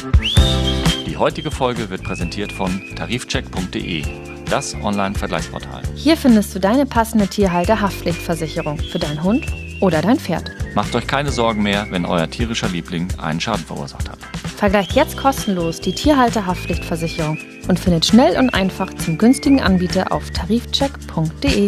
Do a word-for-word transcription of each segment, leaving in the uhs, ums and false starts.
Die heutige Folge wird präsentiert von tarifcheck punkt de, das Online-Vergleichsportal. Hier findest du deine passende Tierhalter-Haftpflichtversicherung für deinen Hund oder dein Pferd. Macht euch keine Sorgen mehr, wenn euer tierischer Liebling einen Schaden verursacht hat. Vergleicht jetzt kostenlos die Tierhalter-Haftpflichtversicherung und findet schnell und einfach zum günstigen Anbieter auf tarifcheck punkt de.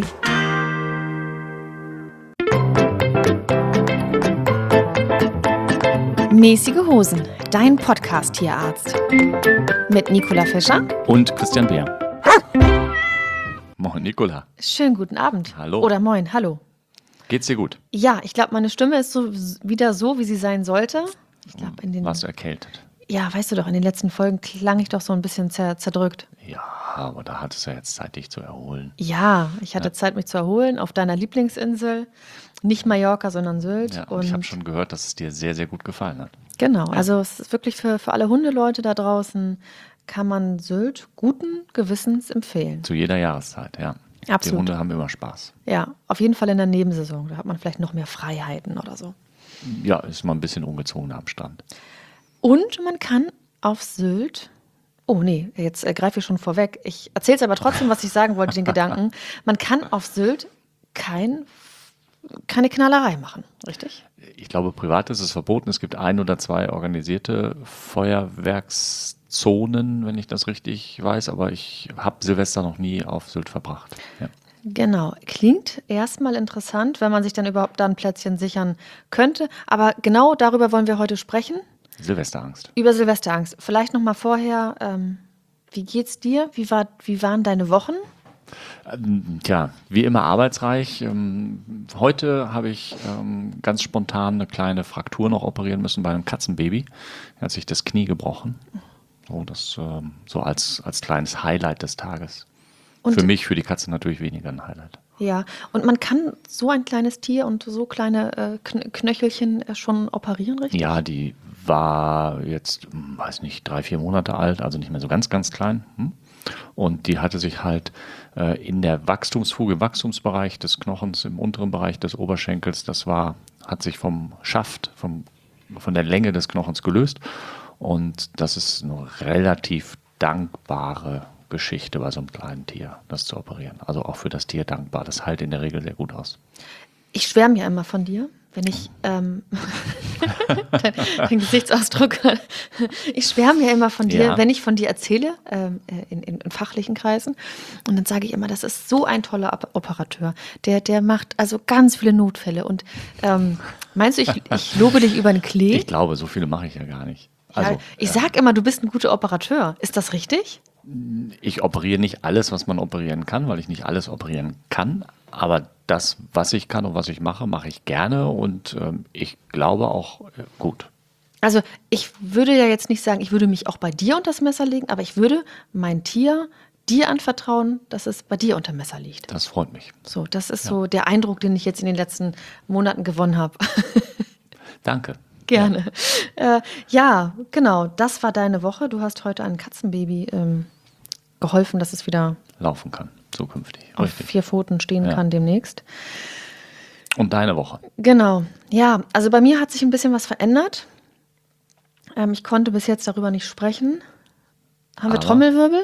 Mäßige Hosen, dein Podcast-Tierarzt. Mit Nicola Fischer Und Christian Beer. Moin, Nicola. Schönen guten Abend. Hallo. Oder moin, hallo. Geht's dir gut? Ja, ich glaube, meine Stimme ist so wieder so, wie sie sein sollte. Ich glaube, in den Warst du erkältet? Ja, weißt du doch, in den letzten Folgen klang ich doch so ein bisschen zer zerdrückt. Ja, aber da hattest du ja jetzt Zeit, dich zu erholen. Ja, ich hatte Ja. Zeit, mich zu erholen auf deiner Lieblingsinsel. Nicht Mallorca, sondern Sylt. Ja, und ich habe schon gehört, dass es dir sehr, sehr gut gefallen hat. Genau, also es ist wirklich für, für alle Hundeleute da draußen, kann man Sylt guten Gewissens empfehlen. Zu jeder Jahreszeit, ja. Absolut. Die Hunde haben immer Spaß. Ja, auf jeden Fall in der Nebensaison. Da hat man vielleicht noch mehr Freiheiten oder so. Ja, ist mal ein bisschen ungezogener am Strand. Und man kann auf Sylt, oh nee, jetzt äh, greife ich schon vorweg. Ich erzähle es aber trotzdem, was ich sagen wollte, den Gedanken. Man kann auf Sylt kein, keine Knallerei machen, richtig? Ich glaube, privat ist es verboten. Es gibt ein oder zwei organisierte Feuerwerkszonen, wenn ich das richtig weiß. Aber ich habe Silvester noch nie auf Sylt verbracht. Ja. Genau, klingt erstmal interessant, wenn man sich dann überhaupt da ein Plätzchen sichern könnte. Aber genau darüber wollen wir heute sprechen. Silvesterangst. Über Silvesterangst. Vielleicht noch mal vorher, ähm, wie geht's dir? Wie, war, wie waren deine Wochen? Ähm, Tja, wie immer arbeitsreich. Ähm, Heute habe ich ähm, ganz spontan eine kleine Fraktur noch operieren müssen bei einem Katzenbaby. Er hat sich das Knie gebrochen. So, das ähm, so als, als kleines Highlight des Tages. Und- Für mich, für die Katze natürlich weniger ein Highlight. Ja, und man kann so ein kleines Tier und so kleine äh, Kn Knöchelchen äh, schon operieren, richtig? Ja, die war jetzt, hm, weiß nicht, drei, vier Monate alt, also nicht mehr so ganz, ganz klein. hm. Und die hatte sich halt äh, in der Wachstumsfuge, im Wachstumsbereich des Knochens, im unteren Bereich des Oberschenkels, das war, hat sich vom Schaft, vom, von der Länge des Knochens gelöst. Und das ist eine relativ dankbare Geschichte bei so einem kleinen Tier, das zu operieren. Also auch für das Tier dankbar. Das heilt in der Regel sehr gut aus. Ich schwärme ja immer von dir, wenn ich ähm, dein, dein Gesichtsausdruck. Ich schwärme ja immer von dir, Ja. wenn ich von dir erzähle, ähm, in, in, in fachlichen Kreisen. Und dann sage ich immer, das ist so ein toller Op- Operateur. Der, der macht also ganz viele Notfälle. Und ähm, meinst du, ich, ich lobe dich über den Klee? Ich glaube, so viele mache ich ja gar nicht. Also, ja, ich sag immer, du bist ein guter Operateur. Ist das richtig? ich operiere nicht alles, was man operieren kann, weil ich nicht alles operieren kann. Aber das, was ich kann und was ich mache, mache ich gerne und ähm, ich glaube auch äh, gut. Also ich würde ja jetzt nicht sagen, ich würde mich auch bei dir unter das Messer legen, aber ich würde mein Tier dir anvertrauen, dass es bei dir unter Messer liegt. Das freut mich. So, das ist so der Eindruck, den ich jetzt in den letzten Monaten gewonnen habe. Danke. Gerne. Ja. Äh, ja, genau, das war deine Woche. Du hast heute ein Katzenbaby ähm, geholfen, dass es wieder Laufen kann, zukünftig. auf Richtig. vier Pfoten stehen Ja. kann demnächst. Und deine Woche? Genau, ja, also bei mir hat sich ein bisschen was verändert. Ähm, ich konnte bis jetzt darüber nicht sprechen. Haben wir Aber- Trommelwirbel?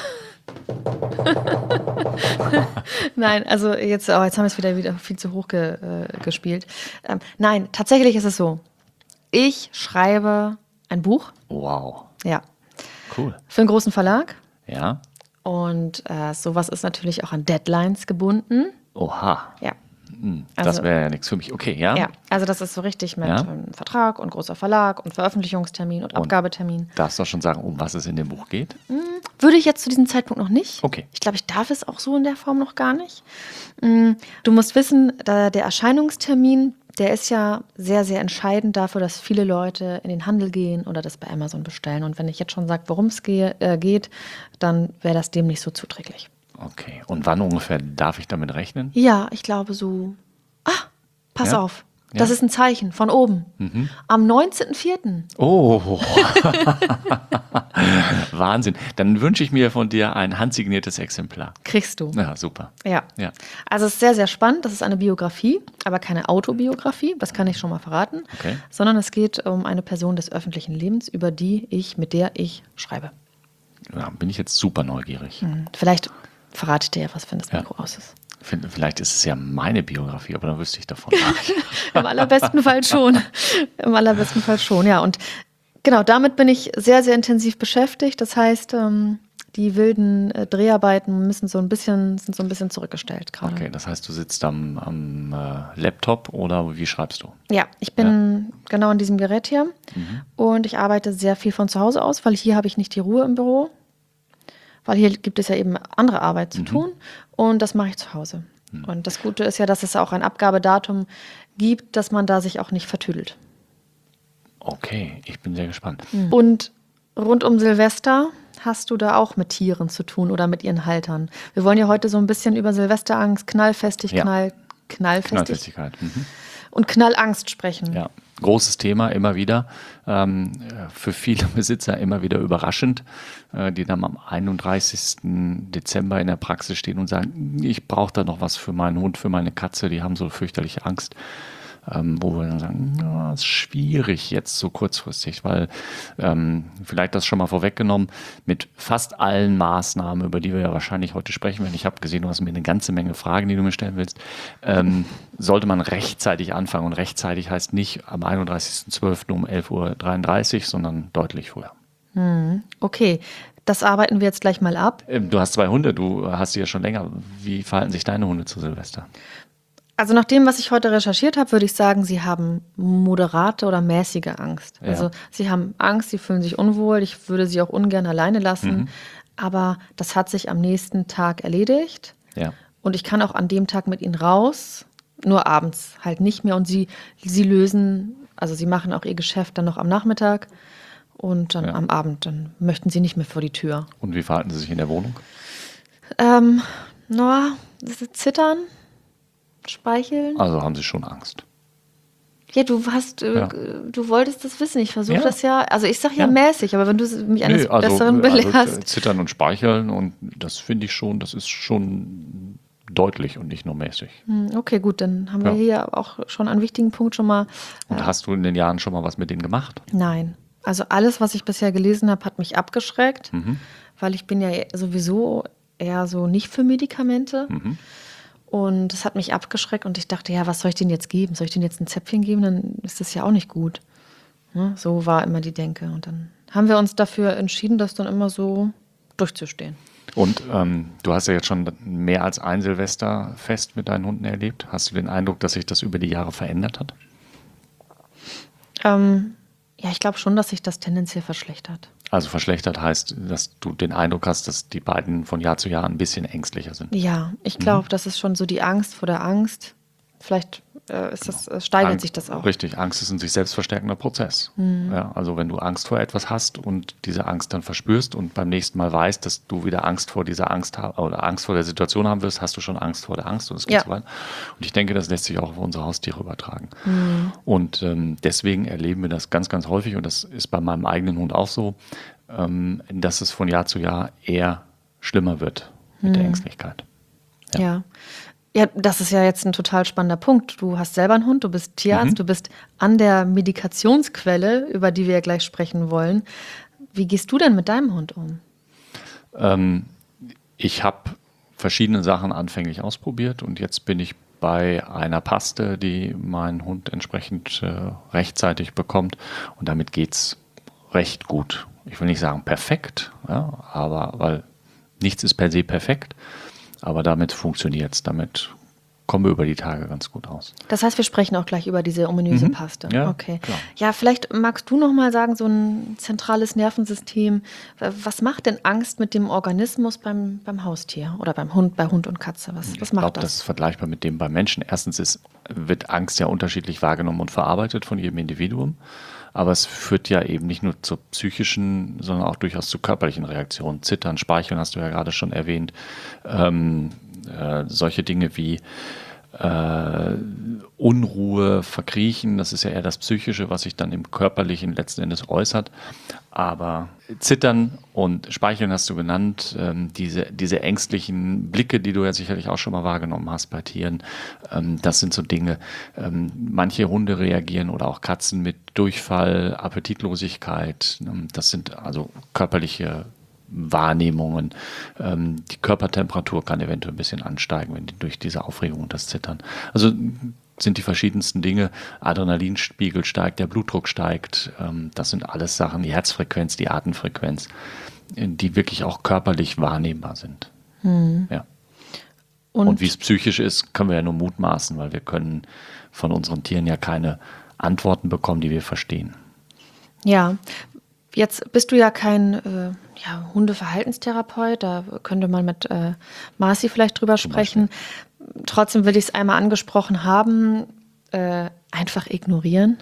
Nein, also jetzt, oh, jetzt haben wir es wieder, wieder viel zu hoch ge, äh, gespielt. Ähm, nein, tatsächlich ist es so. Ich schreibe ein Buch, Wow, ja, cool. für einen großen Verlag. Ja? Und äh, sowas ist natürlich auch an Deadlines gebunden. Oha, Ja. hm, das Also- wäre ja nichts für mich. Okay, ja? Ja, also das ist so richtig mit Ja? einem Vertrag und großer Verlag und Veröffentlichungstermin und, Abgabetermin. Darfst du schon sagen, um was es in dem Buch geht? Würde ich jetzt zu diesem Zeitpunkt noch nicht. Okay. Ich glaube, ich darf es auch so in der Form noch gar nicht. Mm, Du musst wissen, da der Erscheinungstermin, der ist ja sehr, sehr entscheidend dafür, dass viele Leute in den Handel gehen oder das bei Amazon bestellen. Und wenn ich jetzt schon sage, worum es gehe, äh, geht, dann wäre das dem nicht so zuträglich. Okay, und wann ungefähr darf ich damit rechnen? Ja, ich glaube so. Ah, pass Ja? auf. Das Ja. ist ein Zeichen von oben. Am neunzehnten vierten Oh, Wahnsinn. Dann wünsche ich mir von dir ein handsigniertes Exemplar. Kriegst du. Ja, super. Ja. Ja. Also es ist sehr, sehr spannend. Das ist eine Biografie, aber keine Autobiografie, das kann ich schon mal verraten, Okay. sondern es geht um eine Person des öffentlichen Lebens, über die ich, mit der ich schreibe. Ja, bin ich jetzt super neugierig. Hm. Vielleicht verrate ich dir ja was, wenn das Ja. Mikro aus ist. Find- Vielleicht ist es ja meine Biografie, aber dann wüsste ich davon. Im allerbesten Fall schon. Im allerbesten Fall schon, ja. Und genau, damit bin ich sehr, sehr intensiv beschäftigt. Das heißt, ähm, die wilden äh, Dreharbeiten müssen so ein bisschen, sind so ein bisschen zurückgestellt gerade. Okay, das heißt, du sitzt am, am äh, Laptop oder wie schreibst du? Ja, ich bin genau an diesem Gerät hier und ich arbeite sehr viel von zu Hause aus, weil hier habe ich nicht die Ruhe im Büro, weil hier gibt es ja eben andere Arbeit zu tun und das mache ich zu Hause. Und das Gute ist ja, dass es auch ein Abgabedatum gibt, dass man da sich auch nicht vertüdelt. Okay, ich bin sehr gespannt. Und rund um Silvester hast du da auch mit Tieren zu tun oder mit ihren Haltern. Wir wollen ja heute so ein bisschen über Silvesterangst, knallfestig, Ja. knall, knallfestig Knallfestigkeit. Mhm. und Knallangst sprechen. Ja, großes Thema immer wieder. Ähm, für viele Besitzer immer wieder überraschend, äh, die dann am einunddreißigsten Dezember in der Praxis stehen und sagen, ich brauche da noch was für meinen Hund, für meine Katze, die haben so fürchterliche Angst. Ähm, wo wir dann sagen, ja, ist schwierig jetzt so kurzfristig, weil ähm, vielleicht das schon mal vorweggenommen, mit fast allen Maßnahmen, über die wir ja wahrscheinlich heute sprechen werden, ich habe gesehen, du hast mir eine ganze Menge Fragen, die du mir stellen willst, ähm, sollte man rechtzeitig anfangen und rechtzeitig heißt nicht am einunddreißigsten zwölften um elf Uhr dreiunddreißig, sondern deutlich früher. Okay, das arbeiten wir jetzt gleich mal ab. Ähm, Du hast zwei Hunde, du hast sie ja schon länger. Wie verhalten sich deine Hunde zu Silvester? Also nach dem, was ich heute recherchiert habe, würde ich sagen, sie haben moderate oder mäßige Angst. Ja. Also sie haben Angst, sie fühlen sich unwohl. Ich würde sie auch ungern alleine lassen. Aber das hat sich am nächsten Tag erledigt. Ja. Und ich kann auch an dem Tag mit ihnen raus, nur abends halt nicht mehr. Und sie, sie lösen, also sie machen auch ihr Geschäft dann noch am Nachmittag. Und dann Ja. am Abend, dann möchten sie nicht mehr vor die Tür. Und wie verhalten sie sich in der Wohnung? Ähm, Noah, das ist Zittern, Speicheln. Also haben sie schon Angst. Ja, du hast, äh, Ja. du wolltest das wissen. Ich versuche Ja. das ja, also ich sage ja, Ja. mäßig, aber wenn du mich eines Nee, also, Besseren also belehrst. äh, Zittern und Speicheln und das finde ich schon, das ist schon deutlich und nicht nur mäßig. Hm, okay, gut, dann haben wir Ja. hier auch schon einen wichtigen Punkt schon mal. Und hast du in den Jahren schon mal was mit denen gemacht? Nein, also alles, was ich bisher gelesen habe, hat mich abgeschreckt, Mhm. weil ich bin ja sowieso eher so nicht für Medikamente. Mhm. Und das hat mich abgeschreckt und ich dachte, ja, was soll ich denen jetzt geben? Soll ich denen jetzt ein Zäpfchen geben? Dann ist das ja auch nicht gut. Ne? So war immer die Denke. Und dann haben wir uns dafür entschieden, das dann immer so durchzustehen. Und ähm, du hast ja jetzt schon mehr als ein Silvesterfest mit deinen Hunden erlebt. Hast du den Eindruck, dass sich das über die Jahre verändert hat? Ähm, ja, ich glaube schon, dass sich das tendenziell verschlechtert. Also verschlechtert heißt, dass du den Eindruck hast, dass die beiden von Jahr zu Jahr ein bisschen ängstlicher sind. Ja, ich glaube, das ist schon so die Angst vor der Angst. Vielleicht äh, ist das, äh, steigert Angst- sich das auch. Richtig, Angst ist ein sich selbst verstärkender Prozess. Ja, also wenn du Angst vor etwas hast und diese Angst dann verspürst und beim nächsten Mal weißt, dass du wieder Angst vor dieser Angst ha- oder Angst vor der Situation haben wirst, hast du schon Angst vor der Angst und es geht Ja. so weiter. Und ich denke, das lässt sich auch auf unsere Haustiere übertragen. Und ähm, deswegen erleben wir das ganz, ganz häufig und das ist bei meinem eigenen Hund auch so, ähm, dass es von Jahr zu Jahr eher schlimmer wird mit der Ängstlichkeit. Ja. Ja. Ja, das ist ja jetzt ein total spannender Punkt. Du hast selber einen Hund, du bist Tierarzt, Mhm. du bist an der Medikationsquelle, über die wir ja gleich sprechen wollen. Wie gehst du denn mit deinem Hund um? Ähm, ich habe verschiedene Sachen anfänglich ausprobiert und jetzt bin ich bei einer Paste, die mein Hund entsprechend äh, rechtzeitig bekommt und damit geht es recht gut. Ich will nicht sagen perfekt, ja, aber weil nichts ist per se perfekt, aber damit funktioniert es, damit kommen wir über die Tage ganz gut aus. Das heißt, wir sprechen auch gleich über diese ominöse Mhm. Paste. Ja, okay. klar. Ja, vielleicht magst du noch mal sagen, so ein zentrales Nervensystem. Was macht denn Angst mit dem Organismus beim, beim Haustier oder beim Hund, bei Hund und Katze? Was, was Ich macht glaube, das? das ist vergleichbar mit dem beim Menschen. Erstens ist, wird Angst ja unterschiedlich wahrgenommen und verarbeitet von jedem Individuum. Aber es führt ja eben nicht nur zur psychischen, sondern auch durchaus zu körperlichen Reaktionen. Zittern, Speicheln hast du ja gerade schon erwähnt. Ähm, äh, solche Dinge wie äh, Unruhe, Verkriechen, das ist ja eher das Psychische, was sich dann im Körperlichen letzten Endes äußert. Aber Zittern und Speicheln hast du genannt, ähm, diese, diese ängstlichen Blicke, die du ja sicherlich auch schon mal wahrgenommen hast bei Tieren, ähm, das sind so Dinge. Ähm, manche Hunde reagieren oder auch Katzen mit Durchfall, Appetitlosigkeit. Ähm, das sind also körperliche Wahrnehmungen. Ähm, die Körpertemperatur kann eventuell ein bisschen ansteigen, wenn die durch diese Aufregung und das Zittern. Also sind die verschiedensten Dinge. Adrenalinspiegel steigt, der Blutdruck steigt. Ähm, das sind alles Sachen, die Herzfrequenz, die Atemfrequenz, äh, die wirklich auch körperlich wahrnehmbar sind. Mhm. Ja. Und, Und wie es psychisch ist, können wir ja nur mutmaßen, weil wir können von unseren Tieren ja keine Antworten bekommen, die wir verstehen. Ja, jetzt bist du ja kein äh, ja, Hundeverhaltenstherapeut, da könnte man mit äh, Marci vielleicht drüber Zum sprechen. Trotzdem will ich es einmal angesprochen haben, äh, einfach ignorieren.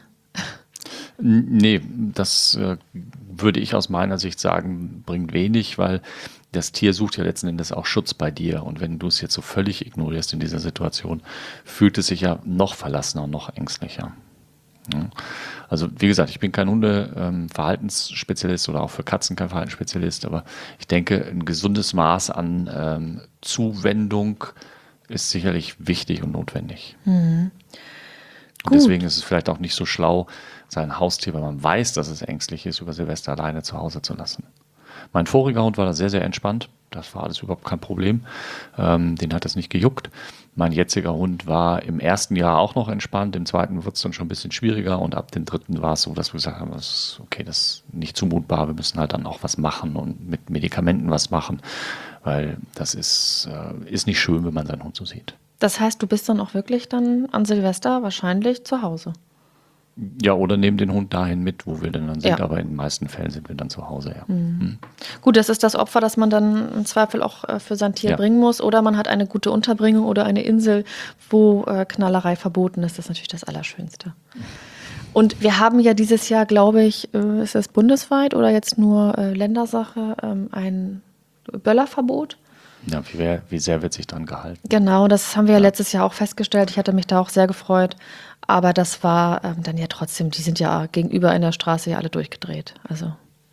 N- Nee, das äh, würde ich aus meiner Sicht sagen, bringt wenig, weil das Tier sucht ja letzten Endes auch Schutz bei dir. Und wenn du es jetzt so völlig ignorierst in dieser Situation, fühlt es sich ja noch verlassener und noch ängstlicher. Ja. Also wie gesagt, ich bin kein Hunde-Verhaltensspezialist oder auch für Katzen kein Verhaltensspezialist, aber ich denke, ein gesundes Maß an ähm, Zuwendung ist sicherlich wichtig und notwendig. Und Gut. deswegen ist es vielleicht auch nicht so schlau, sein Haustier, wenn man weiß, dass es ängstlich ist, über Silvester alleine zu Hause zu lassen. Mein voriger Hund war da sehr, sehr entspannt. Das war alles überhaupt kein Problem. Ähm, den hat es nicht gejuckt. Mein jetziger Hund war im ersten Jahr auch noch entspannt. Im zweiten wird es dann schon ein bisschen schwieriger. Und ab dem dritten war es so, dass wir gesagt haben, das ist okay, das ist nicht zumutbar. Wir müssen halt dann auch was machen und mit Medikamenten was machen. Weil das ist, äh, ist nicht schön, wenn man seinen Hund so sieht. Das heißt, du bist dann auch wirklich dann an Silvester wahrscheinlich zu Hause. Ja, oder nehmen den Hund dahin mit, wo wir denn dann sind. Ja. Aber in den meisten Fällen sind wir dann zu Hause, ja. Gut, das ist das Opfer, das man dann im Zweifel auch äh, für sein Tier Ja. bringen muss. Oder man hat eine gute Unterbringung oder eine Insel, wo äh, Knallerei verboten ist. Das ist natürlich das Allerschönste. Und wir haben ja dieses Jahr, glaube ich, äh, ist das bundesweit oder jetzt nur äh, Ländersache, ähm, ein Böllerverbot. Ja, wie, wär, wie sehr wird sich dran gehalten? Genau, das haben wir ja letztes Jahr auch festgestellt. Ich hatte mich da auch sehr gefreut. Aber das war ähm, dann ja trotzdem, die sind ja gegenüber in der Straße ja alle durchgedreht. Also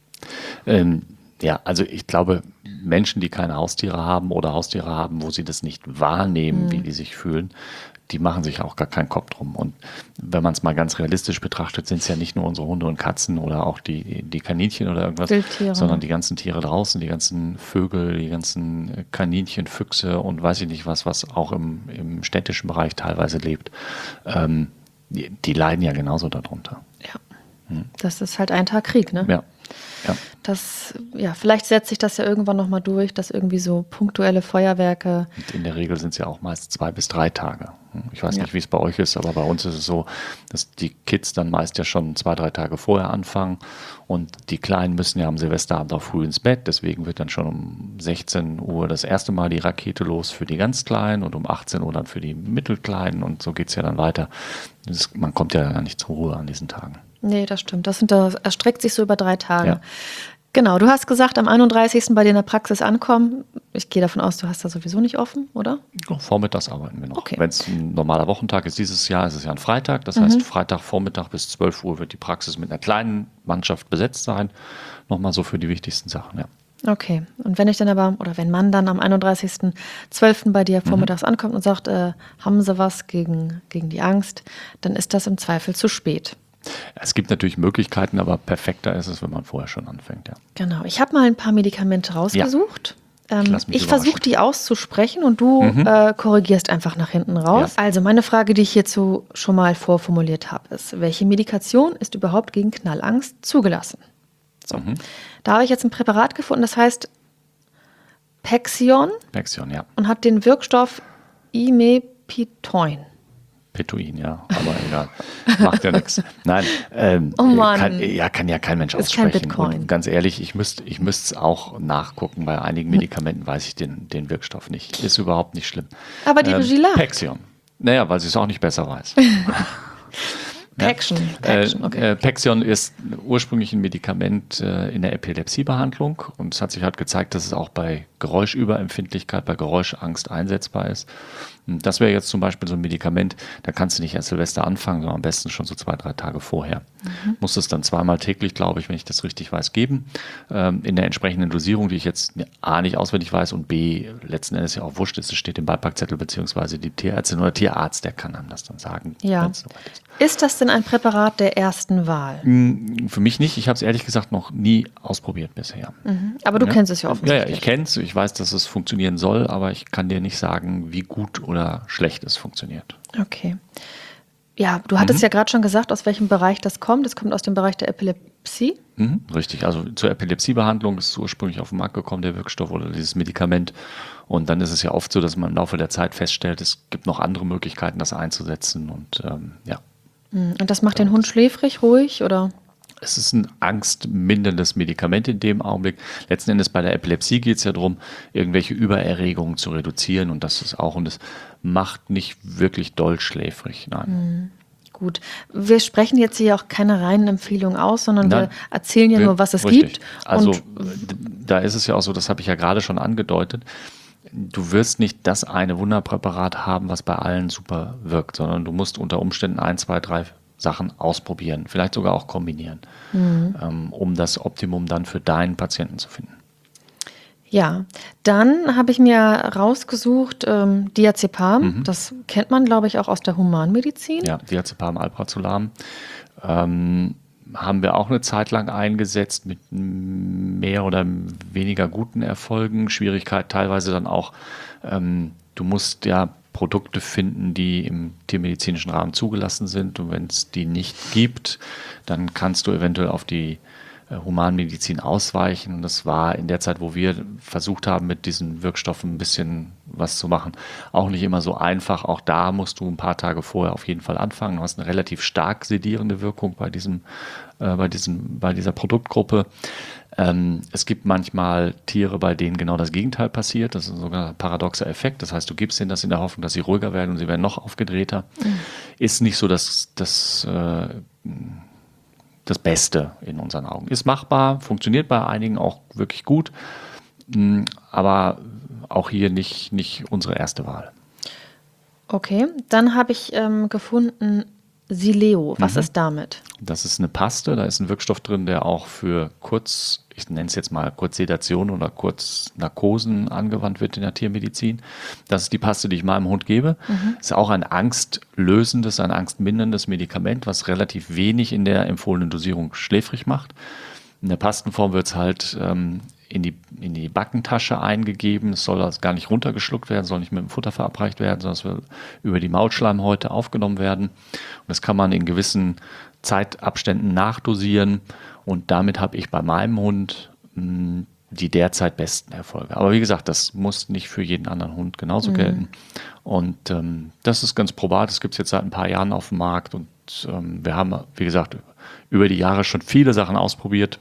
Ähm, ja, also ich glaube, Menschen, die keine Haustiere haben oder Haustiere haben, wo sie das nicht wahrnehmen, wie die sich fühlen, die machen sich auch gar keinen Kopf drum. Und wenn man es mal ganz realistisch betrachtet, sind es ja nicht nur unsere Hunde und Katzen oder auch die, die Kaninchen oder irgendwas, Wildtiere. sondern die ganzen Tiere draußen, die ganzen Vögel, die ganzen Kaninchen, Füchse und weiß ich nicht was, was auch im, im städtischen Bereich teilweise lebt. Ähm, die, die leiden ja genauso darunter. ja, das ist halt ein Tag Krieg, ne? Ja, ja. Das, ja, vielleicht setzt sich das ja irgendwann nochmal durch, dass irgendwie so punktuelle Feuerwerke. Und in der Regel sind es ja auch meist zwei bis drei Tage. Ich weiß Ja. nicht, wie es bei euch ist, aber bei uns ist es so, dass die Kids dann meist ja schon zwei, drei Tage vorher anfangen und die Kleinen müssen ja am Silvesterabend auch früh ins Bett. Deswegen wird dann schon um sechzehn Uhr das erste Mal die Rakete los für die ganz Kleinen und um achtzehn Uhr dann für die Mittelkleinen und so geht es ja dann weiter. Das, man kommt ja gar nicht zur Ruhe an diesen Tagen. Nee, das stimmt. Das, sind, das erstreckt sich so über drei Tage. Ja. Genau, du hast gesagt, am einunddreißigsten bei dir in der Praxis ankommen. Ich gehe davon aus, du hast da sowieso nicht offen, oder? Vormittags arbeiten wir noch. Okay. Wenn es ein normaler Wochentag ist, dieses Jahr ist es ja ein Freitag. Das heißt, Freitagvormittag bis zwölf Uhr wird die Praxis mit einer kleinen Mannschaft besetzt sein. Nochmal so für die wichtigsten Sachen, ja. Okay. Und wenn ich dann aber, oder wenn man dann am einunddreißigsten zwölften bei dir vormittags ankommt und sagt, äh, haben sie was gegen, gegen die Angst, dann ist das im Zweifel zu spät. Es gibt natürlich Möglichkeiten, aber perfekter ist es, wenn man vorher schon anfängt, ja. Genau. Ich habe mal ein paar Medikamente rausgesucht. Ähm, lass mich ich versuche überraschen. die auszusprechen und du äh, korrigierst einfach nach hinten raus. Ja. Also meine Frage, die ich hierzu schon mal vorformuliert habe, ist, welche Medikation ist überhaupt gegen Knallangst zugelassen? So. Da habe ich jetzt ein Präparat gefunden, das heißt Pexion Pexion, ja. und hat den Wirkstoff Imepitoin. Petuin, ja, aber egal. Macht ja nichts. Nein, ähm, Oh Mann. Kann, ja, kann ja kein Mensch Ist kein aussprechen. Bitcoin. Und ganz ehrlich, ich müsste ich müsste es auch nachgucken. Bei einigen Medikamenten weiß ich den, den Wirkstoff nicht. Ist überhaupt nicht schlimm. Aber die Regie lacht. Pexion. Naja, weil sie es auch nicht besser weiß. Pexion. Pexion, Äh, okay. äh, Pexion ist ursprünglich ein Medikament äh, in der Epilepsiebehandlung und es hat sich halt gezeigt, dass es auch bei Geräuschüberempfindlichkeit, bei Geräuschangst einsetzbar ist. Und das wäre jetzt zum Beispiel so ein Medikament, da kannst du nicht erst Silvester anfangen, sondern am besten schon so zwei, drei Tage vorher. Mhm. Musst es dann zweimal täglich, glaube ich, wenn ich das richtig weiß, geben, ähm, in der entsprechenden Dosierung, die ich jetzt A, nicht auswendig weiß und B, letzten Endes ja auch wurscht ist, es steht im Beipackzettel, beziehungsweise die Tierärztin oder Tierarzt, der kann einem das dann sagen, ja. wenn es soweit ist. Ist das denn ein Präparat der ersten Wahl? Für mich nicht. Ich habe es ehrlich gesagt noch nie ausprobiert bisher. Mhm. Aber du ja? kennst es ja offensichtlich. Ja, ja, ich kenne es. Ich weiß, dass es funktionieren soll, aber ich kann dir nicht sagen, wie gut oder schlecht es funktioniert. Okay. Ja, du hattest Mhm. ja gerade schon gesagt, aus welchem Bereich das kommt. Es kommt aus dem Bereich der Epilepsie. Mhm, richtig. Also zur Epilepsiebehandlung ist es ursprünglich auf den Markt gekommen, der Wirkstoff oder dieses Medikament. Und dann ist es ja oft so, dass man im Laufe der Zeit feststellt, es gibt noch andere Möglichkeiten, das einzusetzen. Und ähm, ja. Und das macht den Hund schläfrig, ruhig, oder? Es ist ein angstminderndes Medikament in dem Augenblick. Letzten Endes bei der Epilepsie geht es ja darum, irgendwelche Übererregungen zu reduzieren. Und das ist auch, und es macht nicht wirklich doll schläfrig. Nein. Mhm. Gut. Wir sprechen jetzt hier auch keine reinen Empfehlungen aus, sondern Nein, wir erzählen ja wir, nur, was es richtig. gibt. Also und da ist es ja auch so, das habe ich ja gerade schon angedeutet, du wirst nicht das eine Wunderpräparat haben, was bei allen super wirkt, sondern du musst unter Umständen ein, zwei, drei Sachen ausprobieren, vielleicht sogar auch kombinieren, mhm. ähm, um das Optimum dann für deinen Patienten zu finden. Ja, dann habe ich mir rausgesucht ähm, Diazepam. Mhm. Das kennt man, glaube ich, auch aus der Humanmedizin. Ja, Diazepam, Alprazolam. Ähm, haben wir auch eine Zeit lang eingesetzt mit mehr oder weniger guten Erfolgen. Schwierigkeit teilweise dann auch, ähm, du musst ja Produkte finden, die im tiermedizinischen Rahmen zugelassen sind. Und wenn es die nicht gibt, dann kannst du eventuell auf die äh, Humanmedizin ausweichen. Und das war in der Zeit, wo wir versucht haben, mit diesen Wirkstoffen ein bisschen was zu machen, auch nicht immer so einfach. Auch da musst du ein paar Tage vorher auf jeden Fall anfangen. Du hast eine relativ stark sedierende Wirkung bei diesem, äh, bei diesem, bei dieser Produktgruppe. Ähm, es gibt manchmal Tiere, bei denen genau das Gegenteil passiert. Das ist ein sogenannter paradoxer Effekt. Das heißt, du gibst ihnen das in der Hoffnung, dass sie ruhiger werden und sie werden noch aufgedrehter. Mhm. Ist nicht so das, das, äh, das Beste in unseren Augen. Ist machbar, funktioniert bei einigen auch wirklich gut, aber auch hier nicht, nicht unsere erste Wahl. Okay, dann habe ich ähm, gefunden Sileo. Was mhm. ist damit? Das ist eine Paste, da ist ein Wirkstoff drin, der auch für kurz, ich nenne es jetzt mal Kurzsedation oder Kurznarkosen angewandt wird in der Tiermedizin. Das ist die Paste, die ich meinem Hund gebe. Mhm. Ist auch ein angstlösendes, ein angstminderndes Medikament, was relativ wenig in der empfohlenen Dosierung schläfrig macht. In der Pastenform wird es halt ähm, in die, in die Backentasche eingegeben. Es soll also gar nicht runtergeschluckt werden, soll nicht mit dem Futter verabreicht werden, sondern es will über die Maulschleimhäute aufgenommen werden. Und das kann man in gewissen Zeitabständen nachdosieren. Und damit habe ich bei meinem Hund mh, die derzeit besten Erfolge. Aber wie gesagt, das muss nicht für jeden anderen Hund genauso mhm. gelten. Und ähm, das ist ganz probat. Das gibt es jetzt seit ein paar Jahren auf dem Markt. Und ähm, wir haben, wie gesagt, über die Jahre schon viele Sachen ausprobiert.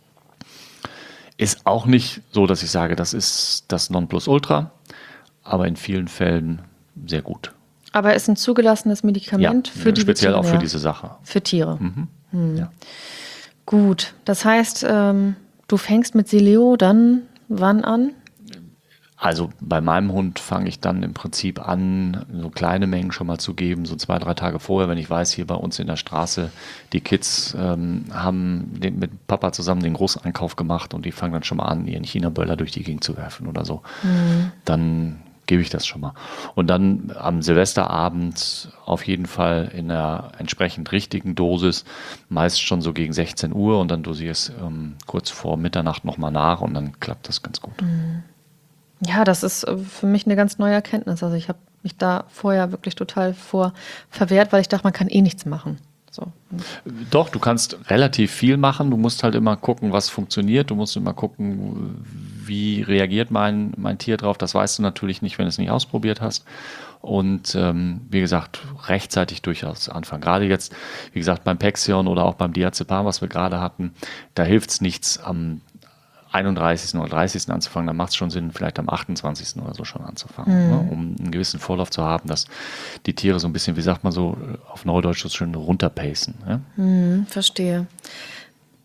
Ist auch nicht so, dass ich sage, das ist das Nonplusultra, aber in vielen Fällen sehr gut. Aber ist ein zugelassenes Medikament ja, für die speziell auch für ja. diese Sache. Für Tiere. Mhm. Hm. Ja. Gut, das heißt, ähm, du fängst mit Sileo dann wann an? Also bei meinem Hund fange ich dann im Prinzip an, so kleine Mengen schon mal zu geben, so zwei, drei Tage vorher, wenn ich weiß, hier bei uns in der Straße, die Kids ähm, haben den, mit Papa zusammen den Großeinkauf gemacht und die fangen dann schon mal an, ihren China-Böller durch die Gegend zu werfen oder so. Mhm. Dann gebe ich das schon mal. Und dann am Silvesterabend auf jeden Fall in einer entsprechend richtigen Dosis, meist schon so gegen sechzehn Uhr und dann dosiere ich es ähm, kurz vor Mitternacht nochmal nach und dann klappt das ganz gut. Mhm. Ja, das ist für mich eine ganz neue Erkenntnis. Also ich habe mich da vorher wirklich total vor verwehrt, weil ich dachte, man kann eh nichts machen. So. Doch, du kannst relativ viel machen. Du musst halt immer gucken, was funktioniert. Du musst immer gucken, wie reagiert mein, mein Tier drauf. Das weißt du natürlich nicht, wenn du es nicht ausprobiert hast. Und ähm, wie gesagt, rechtzeitig durchaus anfangen. Gerade jetzt, wie gesagt, beim Pexion oder auch beim Diazepam, was wir gerade hatten, da hilft es nichts am einunddreißigsten oder dreißigsten anzufangen, dann macht es schon Sinn, vielleicht am achtundzwanzigsten oder so schon anzufangen, mhm. ne, um einen gewissen Vorlauf zu haben, dass die Tiere so ein bisschen, wie sagt man so, auf Neudeutsch schon runterpacen. Ja? Mhm, verstehe.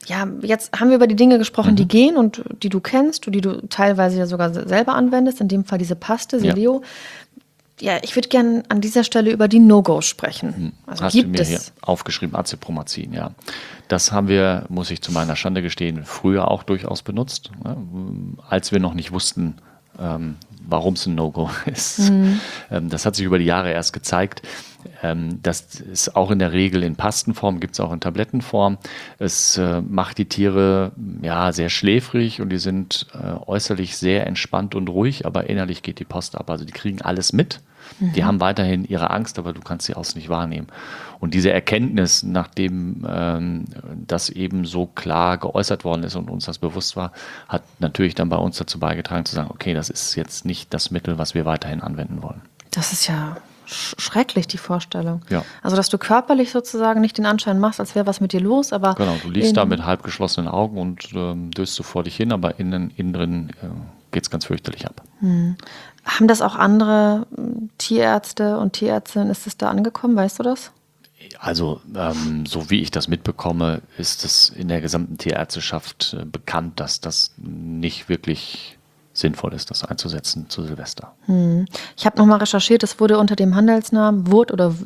ja, jetzt haben wir über die Dinge gesprochen, Mhm. die gehen und die du kennst und die du teilweise ja sogar se- selber anwendest, in dem Fall diese Paste, Ja. Sileo. Ja, ich würde gerne an dieser Stelle über die No-Gos sprechen. Also Hast du gibt mir hier es. aufgeschrieben, Acepromazin, ja. Das haben wir, muss ich zu meiner Schande gestehen, früher auch durchaus benutzt, ne? Als wir noch nicht wussten, ähm, warum es ein No-Go ist. Mhm. Ähm, das hat sich über die Jahre erst gezeigt. Ähm, das ist auch in der Regel in Pastenform, gibt es auch in Tablettenform. Es äh, macht die Tiere ja sehr schläfrig und die sind äh, äußerlich sehr entspannt und ruhig, aber innerlich geht die Post ab. Also die kriegen alles mit. Die haben weiterhin ihre Angst, aber du kannst sie außen nicht wahrnehmen. Und diese Erkenntnis, nachdem ähm, das eben so klar geäußert worden ist und uns das bewusst war, hat natürlich dann bei uns dazu beigetragen zu sagen, okay, das ist jetzt nicht das Mittel, was wir weiterhin anwenden wollen. Das ist ja sch schrecklich, die Vorstellung. Ja. Also, dass du körperlich sozusagen nicht den Anschein machst, als wäre was mit dir los, aber Genau, du liegst da in- mit halb geschlossenen Augen und ähm, döst so vor dich hin, aber innen, innen drin äh, geht es ganz fürchterlich ab. haben das auch andere m, Tierärzte und Tierärztinnen, ist es da angekommen, weißt du das? Also, ähm, so wie ich das mitbekomme, ist es in der gesamten Tierärzteschaft äh, bekannt, dass das nicht wirklich sinnvoll ist, das einzusetzen zu Silvester. Ich habe nochmal recherchiert, es wurde unter dem Handelsnamen, wurde oder w-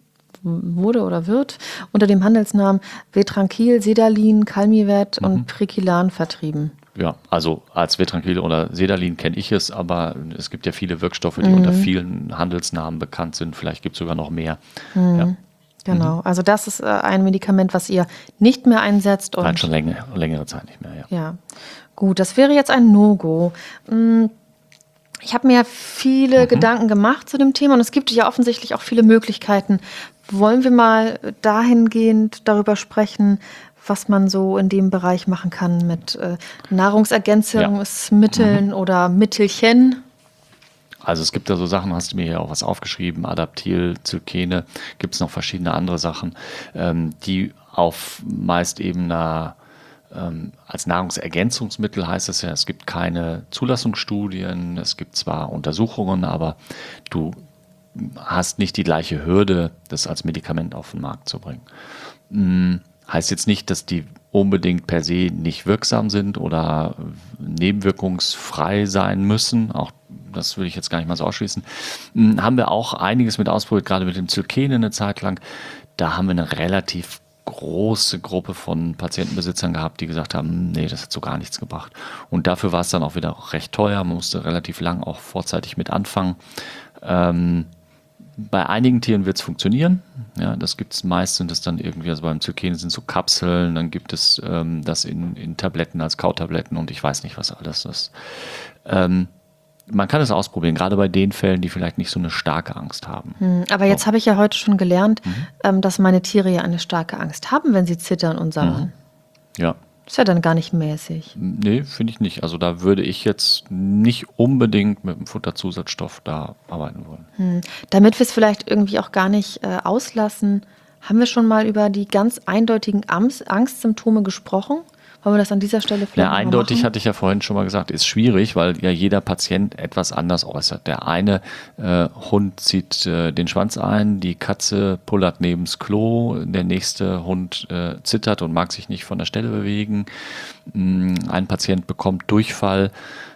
wurde oder wird unter dem Handelsnamen Vetranquil, Sedalin, Calmivet und Prikilan vertrieben. Ja, also als Vetranquil oder Sedalin kenne ich es, aber es gibt ja viele Wirkstoffe, die unter vielen Handelsnamen bekannt sind. Vielleicht gibt es sogar noch mehr. Ja, Genau, also das ist äh, ein Medikament, was ihr nicht mehr einsetzt. Und nein, schon länger, längere Zeit nicht mehr. Ja. ja, gut, das wäre jetzt ein No-Go. Mm, Ich habe mir viele Gedanken gemacht zu dem Thema und es gibt ja offensichtlich auch viele Möglichkeiten. Wollen wir mal dahingehend darüber sprechen, was man so in dem Bereich machen kann mit äh, Nahrungsergänzungsmitteln oder Mittelchen? Also es gibt da so Sachen, hast du mir hier auch was aufgeschrieben, Adaptil, Zylkene, gibt es noch verschiedene andere Sachen, ähm, die auf meist eben einer, ähm, als Nahrungsergänzungsmittel heißt es ja, es gibt keine Zulassungsstudien, es gibt zwar Untersuchungen, aber du hast nicht die gleiche Hürde, das als Medikament auf den Markt zu bringen. Hm, heißt jetzt nicht, dass die unbedingt per se nicht wirksam sind oder nebenwirkungsfrei sein müssen. Auch das würde ich jetzt gar nicht mal so ausschließen. Hm, haben wir auch einiges mit ausprobiert, gerade mit dem Zylkene eine Zeit lang. Da haben wir eine relativ große Gruppe von Patientenbesitzern gehabt, die gesagt haben, nee, das hat so gar nichts gebracht. Und dafür war es dann auch wieder recht teuer. Man musste relativ lang auch vorzeitig mit anfangen. Ähm, Bei einigen Tieren wird es funktionieren. Ja, das gibt es meist, sind es dann irgendwie, also beim Zylkene sind so Kapseln, dann gibt es ähm, das in, in Tabletten als Kautabletten und ich weiß nicht, was alles ist. Ähm, man kann es ausprobieren, gerade bei den Fällen, die vielleicht nicht so eine starke Angst haben. Hm, Aber jetzt habe ich ja heute schon gelernt, ähm, dass meine Tiere ja eine starke Angst haben, wenn sie zittern und sabbern. Ja, Ist ja dann gar nicht mäßig. nee, finde ich nicht. Also da würde ich jetzt nicht unbedingt mit einem Futterzusatzstoff da arbeiten wollen. Hm. Damit wir es vielleicht irgendwie auch gar nicht äh, auslassen, haben wir schon mal über die ganz eindeutigen Angst Angstsymptome gesprochen? Wollen wir das an dieser Stelle vielleicht Ja, noch mal eindeutig machen? hatte ich ja vorhin schon mal gesagt, ist schwierig, weil ja jeder Patient etwas anders äußert. Der eine äh, Hund zieht äh, den Schwanz ein, die Katze pullert neben's Klo, der nächste Hund äh, zittert und mag sich nicht von der Stelle bewegen. Mm, Ein Patient bekommt Durchfall,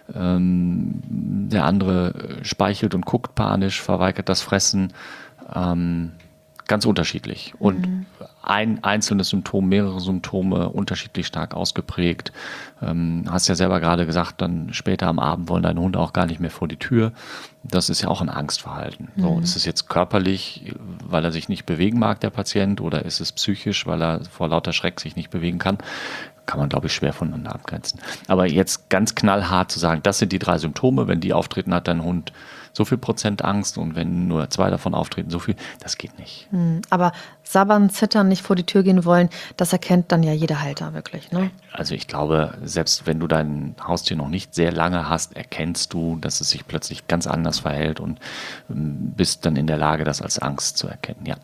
ähm, der andere äh, speichelt und guckt panisch, verweigert das Fressen. Ähm, ganz unterschiedlich. Und ein einzelnes Symptom, mehrere Symptome unterschiedlich stark ausgeprägt. Ähm, hast ja selber gerade gesagt, dann später am Abend wollen deine Hunde auch gar nicht mehr vor die Tür. Das ist ja auch ein Angstverhalten. So, ist es jetzt körperlich, weil er sich nicht bewegen mag, der Patient, oder ist es psychisch, weil er vor lauter Schreck sich nicht bewegen kann? Kann man, glaube ich, schwer voneinander abgrenzen. Aber jetzt ganz knallhart zu sagen, das sind die drei Symptome, wenn die auftreten, hat dein Hund so viel Prozent Angst und wenn nur zwei davon auftreten, so viel, das geht nicht. Hm, Aber sabbern, zittern, nicht vor die Tür gehen wollen, das erkennt dann ja jeder Halter wirklich, ne? Also ich glaube, selbst wenn du dein Haustier noch nicht sehr lange hast, erkennst du, dass es sich plötzlich ganz anders verhält und ähm, bist dann in der Lage, das als Angst zu erkennen, ja.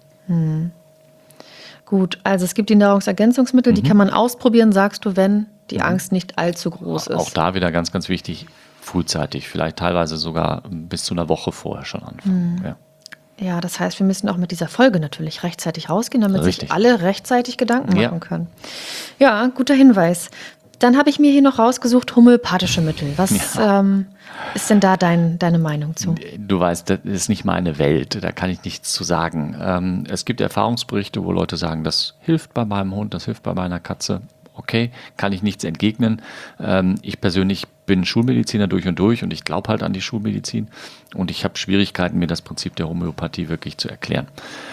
Gut, also es gibt die Nahrungsergänzungsmittel, die kann man ausprobieren, sagst du, wenn die Angst nicht allzu groß ist. Auch da wieder ganz, ganz wichtig, frühzeitig, vielleicht teilweise sogar bis zu einer Woche vorher schon anfangen. Ja. Ja, das heißt, wir müssen auch mit dieser Folge natürlich rechtzeitig rausgehen, damit Richtig. sich alle rechtzeitig Gedanken Ja. machen können. Ja, guter Hinweis. Dann habe ich mir hier noch rausgesucht, homöopathische Mittel. Was ähm, ist denn da dein, deine Meinung zu? Du weißt, das ist nicht meine Welt, da kann ich nichts zu sagen. Ähm, es gibt Erfahrungsberichte, wo Leute sagen, das hilft bei meinem Hund, das hilft bei meiner Katze. Okay, kann ich nichts entgegnen. Ähm, ich persönlich bin Schulmediziner durch und durch und ich glaube halt an die Schulmedizin und ich habe Schwierigkeiten, mir das Prinzip der Homöopathie wirklich zu erklären.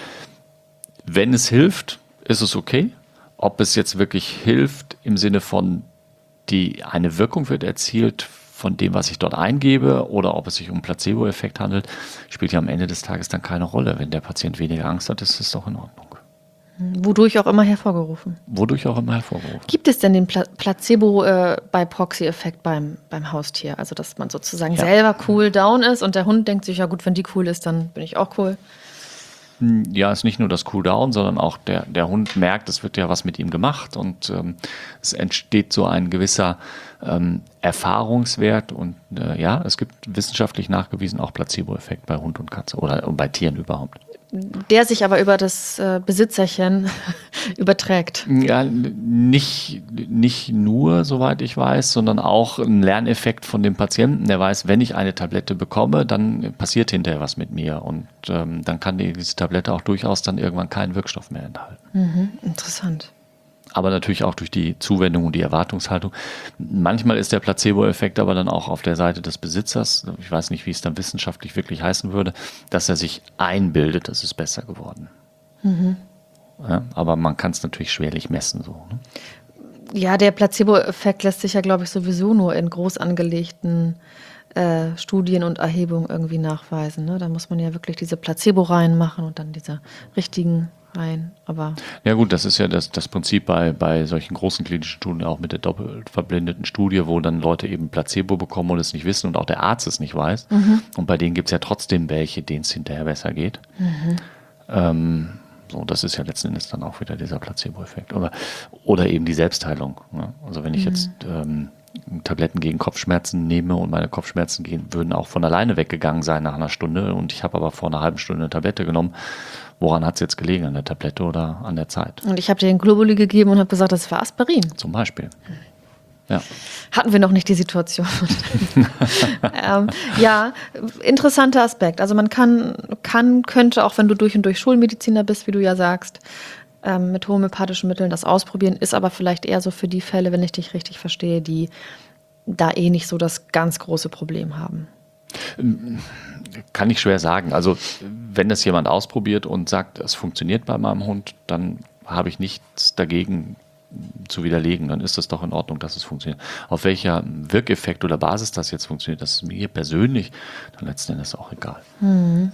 Wenn es hilft, ist es okay. Ob es jetzt wirklich hilft im Sinne von, die eine Wirkung wird erzielt von dem, was ich dort eingebe, oder ob es sich um einen Placebo-Effekt handelt, spielt ja am Ende des Tages dann keine Rolle. Wenn der Patient weniger Angst hat, ist es doch in Ordnung. Wodurch auch immer hervorgerufen. Wodurch auch immer hervorgerufen. Gibt es denn den Pla Placebo äh, bei Proxy-Effekt beim, beim Haustier? Also, dass man sozusagen Ja. selber cool down ist und der Hund denkt sich, ja gut, wenn die cool ist, dann bin ich auch cool. Ja, ist nicht nur das Cooldown, sondern auch der, der Hund merkt, es wird ja was mit ihm gemacht und ähm, es entsteht so ein gewisser ähm, Erfahrungswert und äh, ja, es gibt wissenschaftlich nachgewiesen auch Placebo-Effekt bei Hund und Katze oder bei Tieren überhaupt. Der sich aber über das äh, Besitzerchen überträgt. Ja, nicht, nicht nur, soweit ich weiß, sondern auch ein Lerneffekt von dem Patienten. Der weiß, wenn ich eine Tablette bekomme, dann passiert hinterher was mit mir und ähm, dann kann die, diese Tablette auch durchaus dann irgendwann keinen Wirkstoff mehr enthalten. Mhm, interessant. Aber natürlich auch durch die Zuwendung und die Erwartungshaltung. Manchmal ist der Placebo-Effekt aber dann auch auf der Seite des Besitzers, ich weiß nicht, wie es dann wissenschaftlich wirklich heißen würde, dass er sich einbildet, es ist besser geworden. Mhm. Ja, aber man kann es natürlich schwerlich messen. So, ne? Ja, der Placebo-Effekt lässt sich ja, glaube ich, sowieso nur in groß angelegten äh, Studien und Erhebungen irgendwie nachweisen. Ne? Da muss man ja wirklich diese Placebo-Reihen machen und dann diese richtigen Reihen. Aber ja gut, das ist ja das, das Prinzip bei, bei solchen großen klinischen Studien, auch mit der doppelt verblindeten Studie, wo dann Leute eben Placebo bekommen und es nicht wissen und auch der Arzt es nicht weiß. Mhm. Und bei denen gibt es ja trotzdem welche, denen es hinterher besser geht. Mhm. Ähm, so, das ist ja letzten Endes dann auch wieder dieser Placebo-Effekt. Oder, oder eben die Selbstheilung. Ne? Also wenn ich mhm. jetzt ähm, Tabletten gegen Kopfschmerzen nehme und meine Kopfschmerzen gehen, würden auch von alleine weggegangen sein nach einer Stunde und ich habe aber vor einer halben Stunde eine Tablette genommen. Woran hat es jetzt gelegen? An der Tablette oder an der Zeit? Und ich habe dir den Globuli gegeben und habe gesagt, das war Aspirin. Zum Beispiel. Ja. Hatten wir noch nicht die Situation. ähm, ja, interessanter Aspekt. Also man kann, kann, könnte, auch wenn du durch und durch Schulmediziner bist, wie du ja sagst, ähm, mit homöopathischen Mitteln das ausprobieren, ist aber vielleicht eher so für die Fälle, wenn ich dich richtig verstehe, die da eh nicht so das ganz große Problem haben. Kann ich schwer sagen. Also wenn das jemand ausprobiert und sagt, es funktioniert bei meinem Hund, dann habe ich nichts dagegen zu widerlegen. Dann ist das doch in Ordnung, dass es funktioniert. Auf welcher Wirkeffekt oder Basis das jetzt funktioniert, das ist mir persönlich dann letzten Endes auch egal. Hm.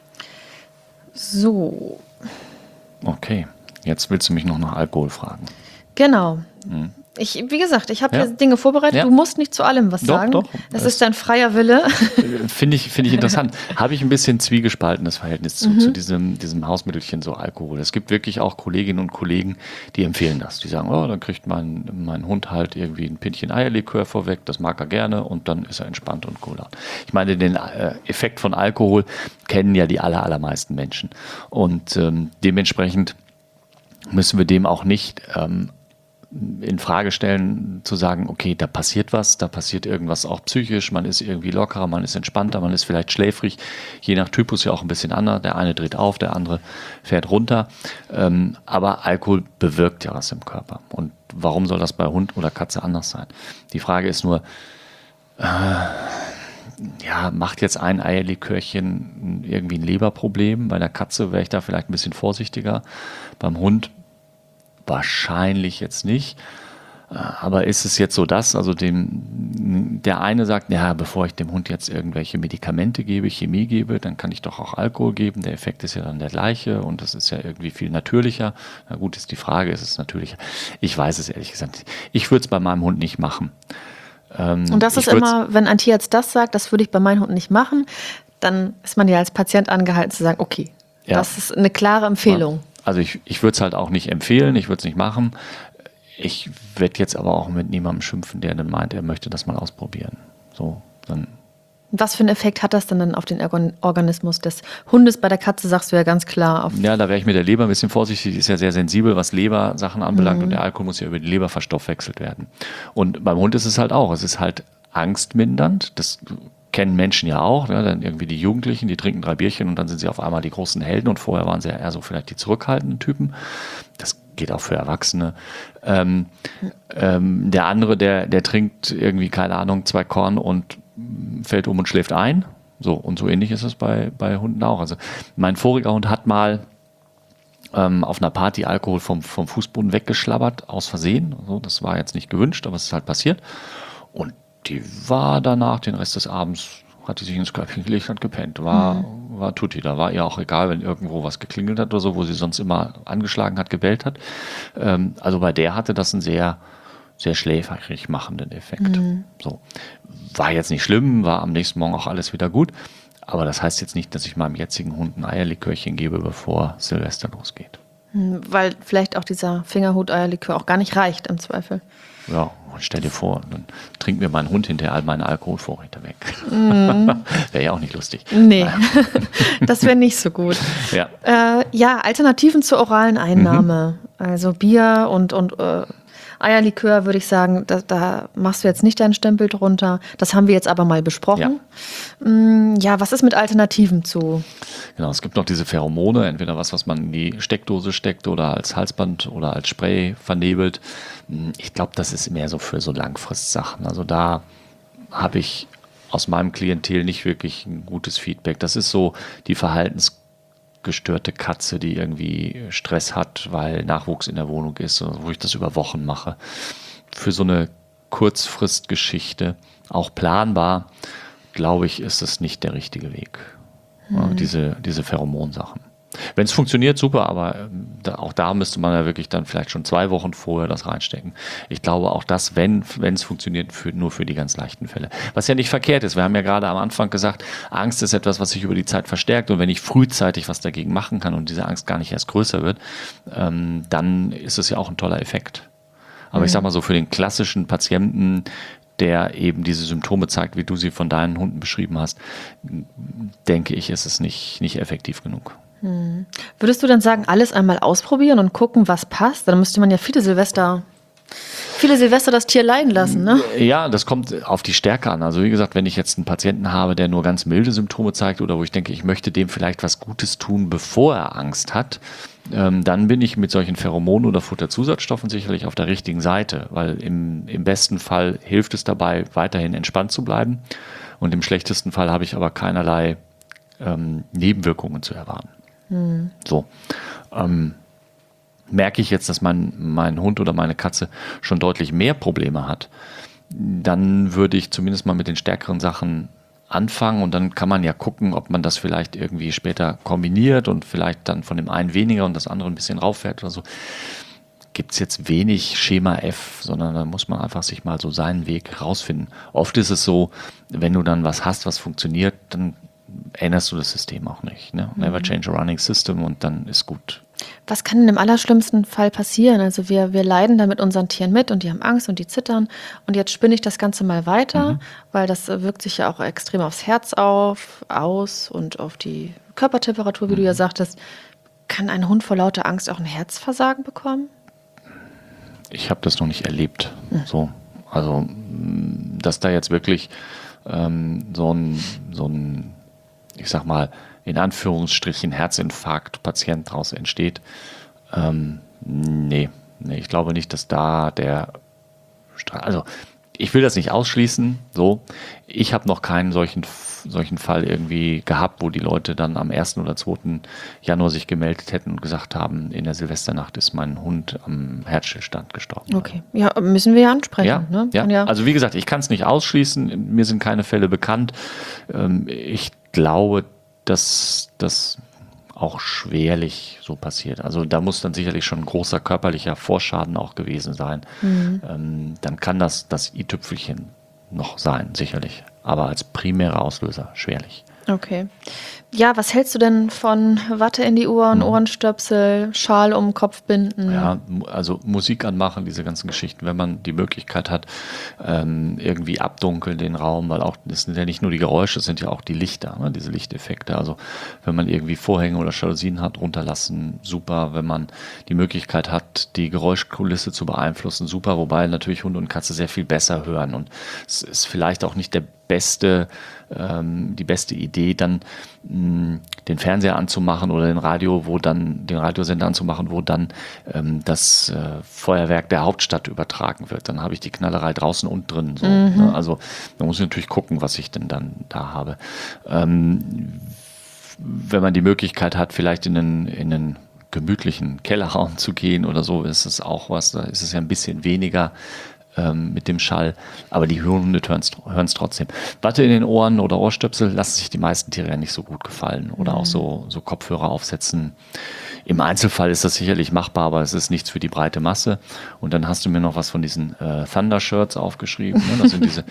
So. Okay, jetzt willst du mich noch nach Alkohol fragen. Genau. Hm. Ich, wie gesagt, ich habe ja. hier Dinge vorbereitet. Ja. Du musst nicht zu allem was doch, sagen. Doch, das ist dein freier Wille. Finde ich, finde ich interessant. Habe ich ein bisschen zwiegespaltenes Verhältnis zu, mhm. zu diesem, diesem Hausmittelchen, so Alkohol. Es gibt wirklich auch Kolleginnen und Kollegen, die empfehlen das. Die sagen, oh, dann kriegt mein, mein Hund halt irgendwie ein Pintchen Eierlikör vorweg, das mag er gerne und dann ist er entspannt und cool. Ich meine, den äh, Effekt von Alkohol kennen ja die aller, allermeisten Menschen. Und ähm, dementsprechend müssen wir dem auch nicht ähm, in Frage stellen, zu sagen, okay, da passiert was, da passiert irgendwas auch psychisch, man ist irgendwie lockerer, man ist entspannter, man ist vielleicht schläfrig, je nach Typus ja auch ein bisschen anders, der eine dreht auf, der andere fährt runter, ähm, aber Alkohol bewirkt ja was im Körper und warum soll das bei Hund oder Katze anders sein? Die Frage ist nur, äh, ja, macht jetzt ein Eierlikörchen irgendwie ein Leberproblem? Bei der Katze wäre ich da vielleicht ein bisschen vorsichtiger, beim Hund wahrscheinlich jetzt nicht. Aber ist es jetzt so, dass, also dem, der eine sagt, ja, bevor ich dem Hund jetzt irgendwelche Medikamente gebe, Chemie gebe, dann kann ich doch auch Alkohol geben. Der Effekt ist ja dann der gleiche und das ist ja irgendwie viel natürlicher. Na gut, ist die Frage, ist es natürlicher? Ich weiß es ehrlich gesagt nicht. Ich würde es bei meinem Hund nicht machen. Ähm, und das ist immer, wenn ein Tierarzt das sagt, das würde ich bei meinem Hund nicht machen, dann ist man ja als Patient angehalten zu sagen, okay, ja. Das ist eine klare Empfehlung. Ja. Also ich, ich würde es halt auch nicht empfehlen, ich würde es nicht machen. Ich werde jetzt aber auch mit niemandem schimpfen, der dann meint, er möchte das mal ausprobieren. So, dann Was für einen Effekt hat das denn dann auf den Organ- Organismus des Hundes? Bei der Katze sagst du ja ganz klar auf. Ja, da wäre ich mit der Leber ein bisschen vorsichtig. Die ist ja sehr sensibel, was Lebersachen anbelangt. Mhm. Und der Alkohol muss ja über die Leber verstoffwechselt werden. Und beim Hund ist es halt auch. Es ist halt angstmindernd. Das kennen Menschen ja auch. Ne? Dann irgendwie die Jugendlichen, die trinken drei Bierchen und dann sind sie auf einmal die großen Helden. Und vorher waren sie ja eher so vielleicht die zurückhaltenden Typen. Das geht auch für Erwachsene. Ähm, ähm, der andere, der, der trinkt irgendwie, keine Ahnung, zwei Korn und fällt um und schläft ein. So, und so ähnlich ist es bei, bei Hunden auch. Also mein voriger Hund hat mal ähm, auf einer Party Alkohol vom, vom Fußboden weggeschlabbert, aus Versehen. So, das war jetzt nicht gewünscht, aber es ist halt passiert. Und die war danach, den Rest des Abends, hat die sich ins Körbchen gelegt, hat gepennt. War, mhm. war tutti. Da war ihr auch egal, wenn irgendwo was geklingelt hat oder so, wo sie sonst immer angeschlagen hat, gebellt hat. Ähm, also bei der hatte das einen sehr sehr schläferig machenden Effekt. Mhm. So. War jetzt nicht schlimm, war am nächsten Morgen auch alles wieder gut, aber das heißt jetzt nicht, dass ich meinem jetzigen Hund ein Eierlikörchen gebe, bevor Silvester losgeht. Weil vielleicht auch dieser Fingerhut-Eierlikör auch gar nicht reicht im Zweifel. Ja, stell dir vor, dann trinkt mir mein Hund hinterher all meine Alkoholvorräte weg. Mhm. Wäre ja auch nicht lustig. Nee, das wäre nicht so gut. Ja, äh, ja, Alternativen zur oralen Einnahme. Mhm. Also Bier und, und äh, Eierlikör, würde ich sagen, da, da machst du jetzt nicht deinen Stempel drunter. Das haben wir jetzt aber mal besprochen. Ja, ja, was ist mit Alternativen zu? Genau, es gibt noch diese Pheromone, entweder was, was man in die Steckdose steckt oder als Halsband oder als Spray vernebelt. Ich glaube, das ist mehr so für so Langfristsachen. Also da habe ich aus meinem Klientel nicht wirklich ein gutes Feedback. Das ist so die Verhaltens gestörte Katze, die irgendwie Stress hat, weil Nachwuchs in der Wohnung ist, wo ich das über Wochen mache. Für so eine Kurzfristgeschichte, auch planbar, glaube ich, ist es nicht der richtige Weg. Mhm. Ja, diese, diese Pheromonsachen. Wenn es funktioniert, super, aber da, auch da müsste man ja wirklich dann vielleicht schon zwei Wochen vorher das reinstecken. Ich glaube auch das, wenn es funktioniert, für, nur für die ganz leichten Fälle. Was ja nicht verkehrt ist. Wir haben ja gerade am Anfang gesagt, Angst ist etwas, was sich über die Zeit verstärkt und wenn ich frühzeitig was dagegen machen kann und diese Angst gar nicht erst größer wird, ähm, dann ist es ja auch ein toller Effekt. Aber mhm. ich sag mal so, für den klassischen Patienten, der eben diese Symptome zeigt, wie du sie von deinen Hunden beschrieben hast, denke ich, ist es nicht, nicht effektiv genug. Hm. Würdest du dann sagen, alles einmal ausprobieren und gucken, was passt? Dann müsste man ja viele Silvester, viele Silvester das Tier leiden lassen, ne? Ja, das kommt auf die Stärke an. Also wie gesagt, wenn ich jetzt einen Patienten habe, der nur ganz milde Symptome zeigt oder wo ich denke, ich möchte dem vielleicht was Gutes tun, bevor er Angst hat, ähm, dann bin ich mit solchen Pheromonen oder Futterzusatzstoffen sicherlich auf der richtigen Seite, weil im, im besten Fall hilft es dabei, weiterhin entspannt zu bleiben und im schlechtesten Fall habe ich aber keinerlei ähm, Nebenwirkungen zu erwarten. Hm. So, ähm, merke ich jetzt, dass mein, mein Hund oder meine Katze schon deutlich mehr Probleme hat, dann würde ich zumindest mal mit den stärkeren Sachen anfangen und dann kann man ja gucken, ob man das vielleicht irgendwie später kombiniert und vielleicht dann von dem einen weniger und das andere ein bisschen rauffährt oder so. Gibt es jetzt wenig Schema F, sondern da muss man einfach sich mal so seinen Weg rausfinden. Oft ist es so, wenn du dann was hast, was funktioniert, dann änderst du das System auch nicht. Ne? Never mhm. change a running system und dann ist gut. Was kann denn im allerschlimmsten Fall passieren? Also wir, wir leiden da mit unseren Tieren mit und die haben Angst und die zittern und jetzt spinne ich das Ganze mal weiter, mhm. weil das wirkt sich ja auch extrem aufs Herz auf, aus und auf die Körpertemperatur, wie mhm. du ja sagtest. Kann ein Hund vor lauter Angst auch ein Herzversagen bekommen? Ich habe das noch nicht erlebt. Mhm. So. Also, dass da jetzt wirklich ähm, so ein, so ein ich sag mal, in Anführungsstrichen Herzinfarkt-Patient daraus entsteht. Ähm, nee, nee, ich glaube nicht, dass da der, also ich will das nicht ausschließen, so. Ich habe noch keinen solchen, solchen Fall irgendwie gehabt, wo die Leute dann am ersten oder zweiten Januar sich gemeldet hätten und gesagt haben, in der Silvesternacht ist mein Hund am Herzstillstand gestorben. Okay, ja, müssen wir ja ansprechen. Ja, ne? ja. ja. Also wie gesagt, ich kann es nicht ausschließen, mir sind keine Fälle bekannt. Ähm, ich glaube, dass das auch schwerlich so passiert. Also da muss dann sicherlich schon ein großer körperlicher Vorschaden auch gewesen sein. Mhm. Ähm, dann kann das das i-Tüpfelchen noch sein, sicherlich. Aber als primärer Auslöser schwerlich. Okay. Ja, was hältst du denn von Watte in die Ohren, Mhm. Ohrenstöpsel, Schal um den Kopf binden? Ja, mu- also Musik anmachen, diese ganzen Geschichten, wenn man die Möglichkeit hat, ähm, irgendwie abdunkeln den Raum, weil auch, das sind ja nicht nur die Geräusche, es sind ja auch die Lichter, ne, diese Lichteffekte. Also wenn man irgendwie Vorhänge oder Jalousien hat, runterlassen, super. Wenn man die Möglichkeit hat, die Geräuschkulisse zu beeinflussen, super. Wobei natürlich Hund und Katze sehr viel besser hören und es ist vielleicht auch nicht der beste, ähm, die beste Idee, dann mh, den Fernseher anzumachen oder den Radio, wo dann den Radiosender anzumachen, wo dann ähm, das äh, Feuerwerk der Hauptstadt übertragen wird. Dann habe ich die Knallerei draußen und drin. So, ne? Also da muss ich natürlich gucken, was ich denn dann da habe. Ähm, wenn man die Möglichkeit hat, vielleicht in einen, in einen gemütlichen Kellerraum zu gehen oder so, ist es auch was, da ist es ja ein bisschen weniger ähm, mit dem Schall, aber die Hunde hören es trotzdem. Watte in den Ohren oder Ohrstöpsel lassen sich die meisten Tiere ja nicht so gut gefallen oder auch so, so Kopfhörer aufsetzen. Im Einzelfall ist das sicherlich machbar, aber es ist nichts für die breite Masse. Und dann hast du mir noch was von diesen äh, Thunder-Shirts aufgeschrieben. Ne? Das sind diese,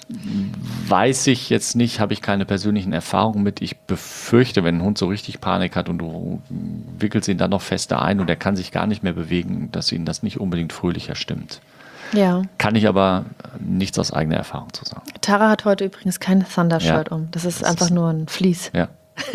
weiß ich jetzt nicht, habe ich keine persönlichen Erfahrungen mit. Ich befürchte, wenn ein Hund so richtig Panik hat und du wickelst ihn dann noch fester ein und er kann sich gar nicht mehr bewegen, dass ihn das nicht unbedingt fröhlicher stimmt. Ja. Kann ich aber nichts aus eigener Erfahrung zu sagen. Tara hat heute übrigens kein Thunder-Shirt Ja, um. Das ist das einfach ist- nur ein Vlies. Ja.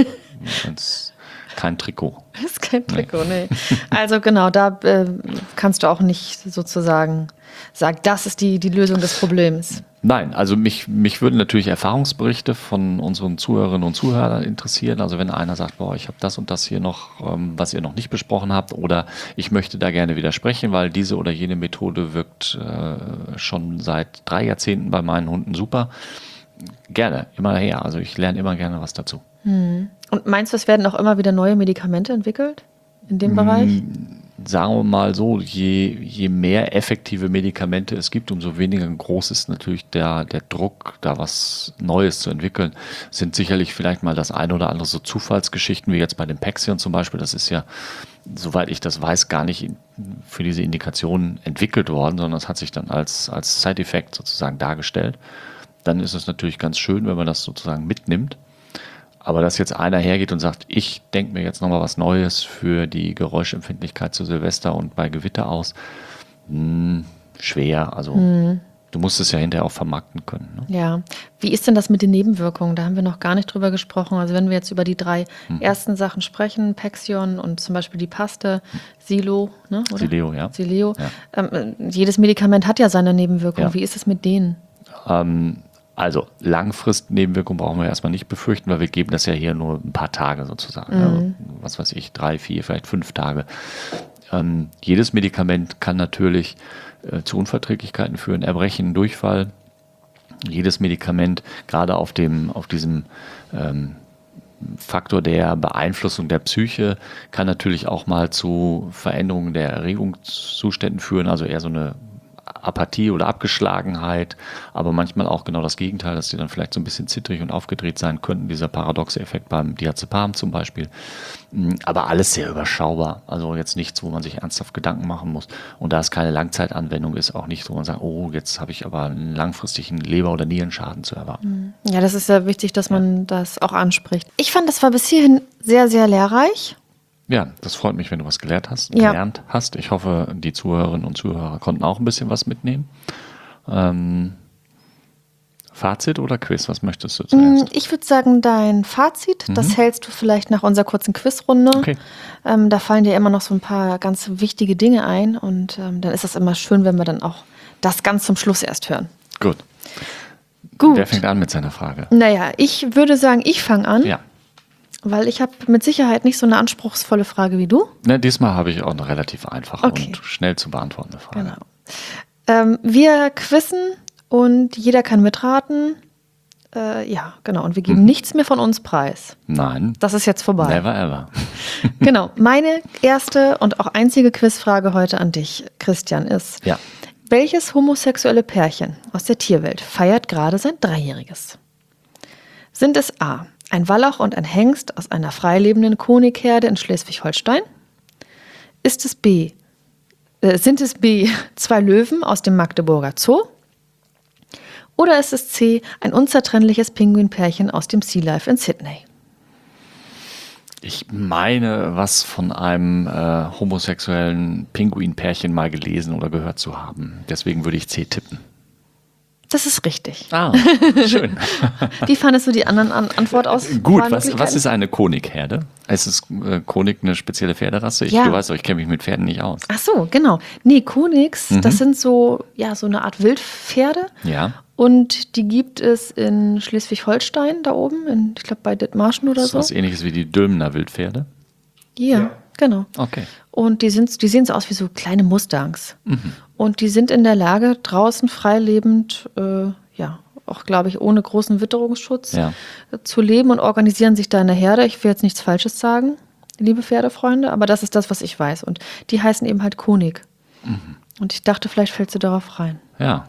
Und kein Trikot. Das ist kein Trikot, nee. Also genau, da äh, kannst du auch nicht sozusagen sagen, das ist die, die Lösung des Problems. Nein, also mich, mich würden natürlich Erfahrungsberichte von unseren Zuhörerinnen und Zuhörern interessieren. Also wenn einer sagt, boah, ich habe das und das hier noch, ähm, was ihr noch nicht besprochen habt, oder ich möchte da gerne widersprechen, weil diese oder jene Methode wirkt äh, schon seit drei Jahrzehnten bei meinen Hunden super. Gerne, immer her. Also ich lerne immer gerne was dazu. Und meinst du, es werden auch immer wieder neue Medikamente entwickelt in dem Bereich? Sagen wir mal so, je, je mehr effektive Medikamente es gibt, umso weniger groß ist natürlich der, der Druck, da was Neues zu entwickeln. Sind sicherlich vielleicht mal das eine oder andere so Zufallsgeschichten, wie jetzt bei dem Pexion zum Beispiel. Das ist ja, soweit ich das weiß, gar nicht für diese Indikation entwickelt worden, sondern es hat sich dann als, als Side-Effekt sozusagen dargestellt. Dann ist es natürlich ganz schön, wenn man das sozusagen mitnimmt. Aber dass jetzt einer hergeht und sagt, ich denke mir jetzt nochmal was Neues für die Geräuschempfindlichkeit zu Silvester und bei Gewitter aus, mh, schwer. Also du musst es ja hinterher auch vermarkten können. Ne? Ja. Wie ist denn das mit den Nebenwirkungen? Da haben wir noch gar nicht drüber gesprochen. Also wenn wir jetzt über die drei ersten Sachen sprechen, Pexion und zum Beispiel die Paste, Silo, ne, oder? Sileo, ja. Sileo. Ja. Ähm, jedes Medikament hat ja seine Nebenwirkungen. Ja. Wie ist es mit denen? Ähm, also Langfrist-Nebenwirkungen brauchen wir erstmal nicht befürchten, weil wir geben das ja hier nur ein paar Tage sozusagen. Mhm. Also, was weiß ich, drei, vier, vielleicht fünf Tage. Ähm, jedes Medikament kann natürlich äh, zu Unverträglichkeiten führen, Erbrechen, Durchfall. Jedes Medikament, gerade auf dem, auf diesem ähm, Faktor der Beeinflussung der Psyche, kann natürlich auch mal zu Veränderungen der Erregungszuständen führen, also eher so eine Apathie oder Abgeschlagenheit, aber manchmal auch genau das Gegenteil, dass die dann vielleicht so ein bisschen zittrig und aufgedreht sein könnten, dieser paradoxe Effekt beim Diazepam zum Beispiel. Aber alles sehr überschaubar, also jetzt nichts, wo man sich ernsthaft Gedanken machen muss. Und da es keine Langzeitanwendung ist, auch nicht, wo man sagt, oh, jetzt habe ich aber einen langfristigen Leber- oder Nierenschaden zu erwarten. Ja, das ist ja wichtig, dass man das auch anspricht. Ich fand, das war bis hierhin sehr, sehr lehrreich. Ja, das freut mich, wenn du was gelernt hast, Ja. gelernt hast. Ich hoffe, die Zuhörerinnen und Zuhörer konnten auch ein bisschen was mitnehmen. Ähm, Fazit oder Quiz? Was möchtest du zuerst? Ich würde sagen, dein Fazit, das hältst du vielleicht nach unserer kurzen Quizrunde. Okay. Ähm, da fallen dir immer noch so ein paar ganz wichtige Dinge ein und ähm, dann ist das immer schön, wenn wir dann auch das ganz zum Schluss erst hören. Gut. Gut. Wer fängt an mit seiner Frage? Naja, ich würde sagen, ich fange an, Ja. weil ich habe mit Sicherheit nicht so eine anspruchsvolle Frage wie du. Ne, diesmal habe ich auch eine relativ einfache Okay. und schnell zu beantwortende Frage. Genau. Ähm, wir quizzen und jeder kann mitraten. Äh, ja, genau. Und wir geben nichts mehr von uns preis. Nein, Das ist jetzt vorbei. never ever. Genau. Meine erste und auch einzige Quizfrage heute an dich, Christian, ist: Ja. Welches homosexuelle Pärchen aus der Tierwelt feiert gerade sein Dreijähriges? Sind es A, ein Wallach und ein Hengst aus einer freilebenden Konigherde in Schleswig-Holstein? Ist es B, äh, sind es B, zwei Löwen aus dem Magdeburger Zoo? Oder ist es C, ein unzertrennliches Pinguinpärchen aus dem Sea Life in Sydney? Ich meine, was von einem äh, homosexuellen Pinguinpärchen mal gelesen oder gehört zu haben. Deswegen würde ich C tippen. Das ist richtig. Ah, schön. Wie fandest du die anderen An Antwort aus? Gut, was, was ist eine Konigherde? Ist es äh, Konig eine spezielle Pferderasse? Ich, Ja. Du weißt doch, ich kenne mich mit Pferden nicht aus. Ach so, genau. Nee, Konigs, Mhm. das sind so, ja, so eine Art Wildpferde. Ja. Und die gibt es in Schleswig-Holstein, da oben, in, ich glaube bei Dithmarschen oder Das ist so. was ähnliches wie die Dülmener Wildpferde. Ja, genau. Okay. Und die, sind, die sehen so aus wie so kleine Mustangs. Mhm. Und die sind in der Lage, draußen freilebend, äh, ja, auch glaube ich ohne großen Witterungsschutz Ja. äh, zu leben und organisieren sich da eine Herde. Ich will jetzt nichts Falsches sagen, liebe Pferdefreunde, aber das ist das, was ich weiß. Und die heißen eben halt Konig. Mhm. Und ich dachte, vielleicht fällst du darauf rein. Ja.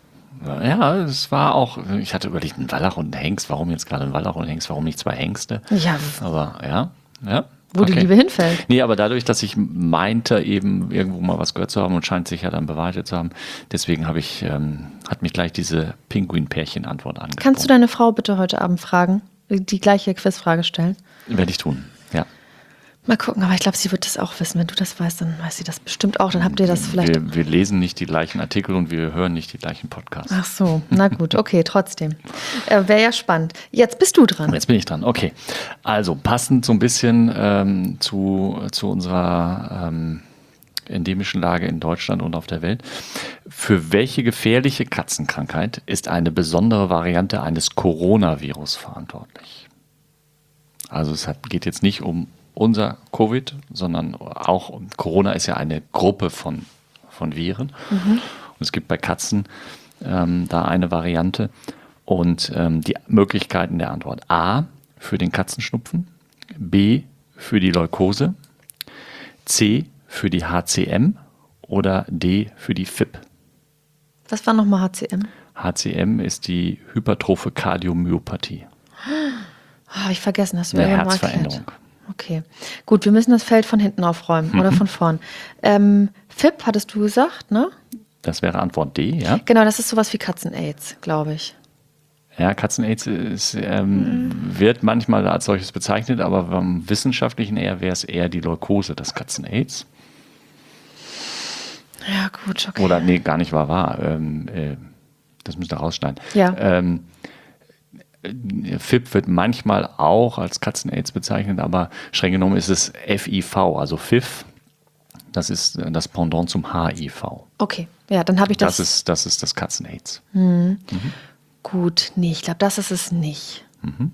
Ja, es war auch, ich hatte überlegt, ein Wallach und ein Hengst. Warum jetzt gerade ein Wallach und ein Hengst? Warum nicht zwei Hengste? Ja, Aber ja, ja. wo die okay. Liebe hinfällt. Nee, aber dadurch, dass ich meinte, eben irgendwo mal was gehört zu haben und scheint sich ja dann bewahrheitet zu haben, deswegen habe ich, ähm, hat mich gleich diese Pinguin-Pärchen-Antwort angesprochen. Kannst du deine Frau bitte heute Abend fragen, die gleiche Quizfrage stellen? Werde ich tun, ja. Mal gucken, aber ich glaube, sie wird das auch wissen. Wenn du das weißt, dann weiß sie das bestimmt auch. Dann habt ihr das vielleicht. Wir, wir lesen nicht die gleichen Artikel und wir hören nicht die gleichen Podcasts. Ach so, na gut, okay, trotzdem. Äh, Wäre ja spannend. Jetzt bist du dran. Jetzt bin ich dran, okay. Also passend so ein bisschen ähm, zu, zu unserer ähm, endemischen Lage in Deutschland und auf der Welt. Für welche gefährliche Katzenkrankheit ist eine besondere Variante eines Coronavirus verantwortlich? Also es hat, geht jetzt nicht um unser Covid, sondern auch um Corona ist ja eine Gruppe von, von Viren. Mhm. Und es gibt bei Katzen ähm, da eine Variante. Und ähm, die Möglichkeiten der Antwort: A für den Katzenschnupfen, B für die Leukose, C für die H C M oder D für die F I P. Was war nochmal H C M? H C M ist die hypertrophe Kardiomyopathie. Oh, habe ich vergessen, hast du Eine mir irgendwann mal Herzveränderung. erklärt. Okay, gut, wir müssen das Feld von hinten aufräumen Mhm. oder von vorn. Ähm, F I P hattest du gesagt, ne? Das wäre Antwort D, ja? Genau, das ist sowas wie Katzen-Aids, glaube ich. Ja, Katzen-Aids ist, ähm, mhm. wird manchmal als solches bezeichnet, aber beim Wissenschaftlichen eher wäre es eher die Leukose des Katzen-Aids. Ja, gut, okay. Oder, nee, gar nicht wahr, wahr. Ähm, äh, das müsst ihr rausschneiden. Ja. Ähm, F I P wird manchmal auch als Katzen-Aids bezeichnet, aber streng genommen ist es F I V, also F I V. Das ist das Pendant zum H I V. Okay, ja, dann habe ich das. Das ist das, ist das Katzen-Aids. Mhm. Mhm. Gut, nee, ich glaube, das ist es nicht. Mhm.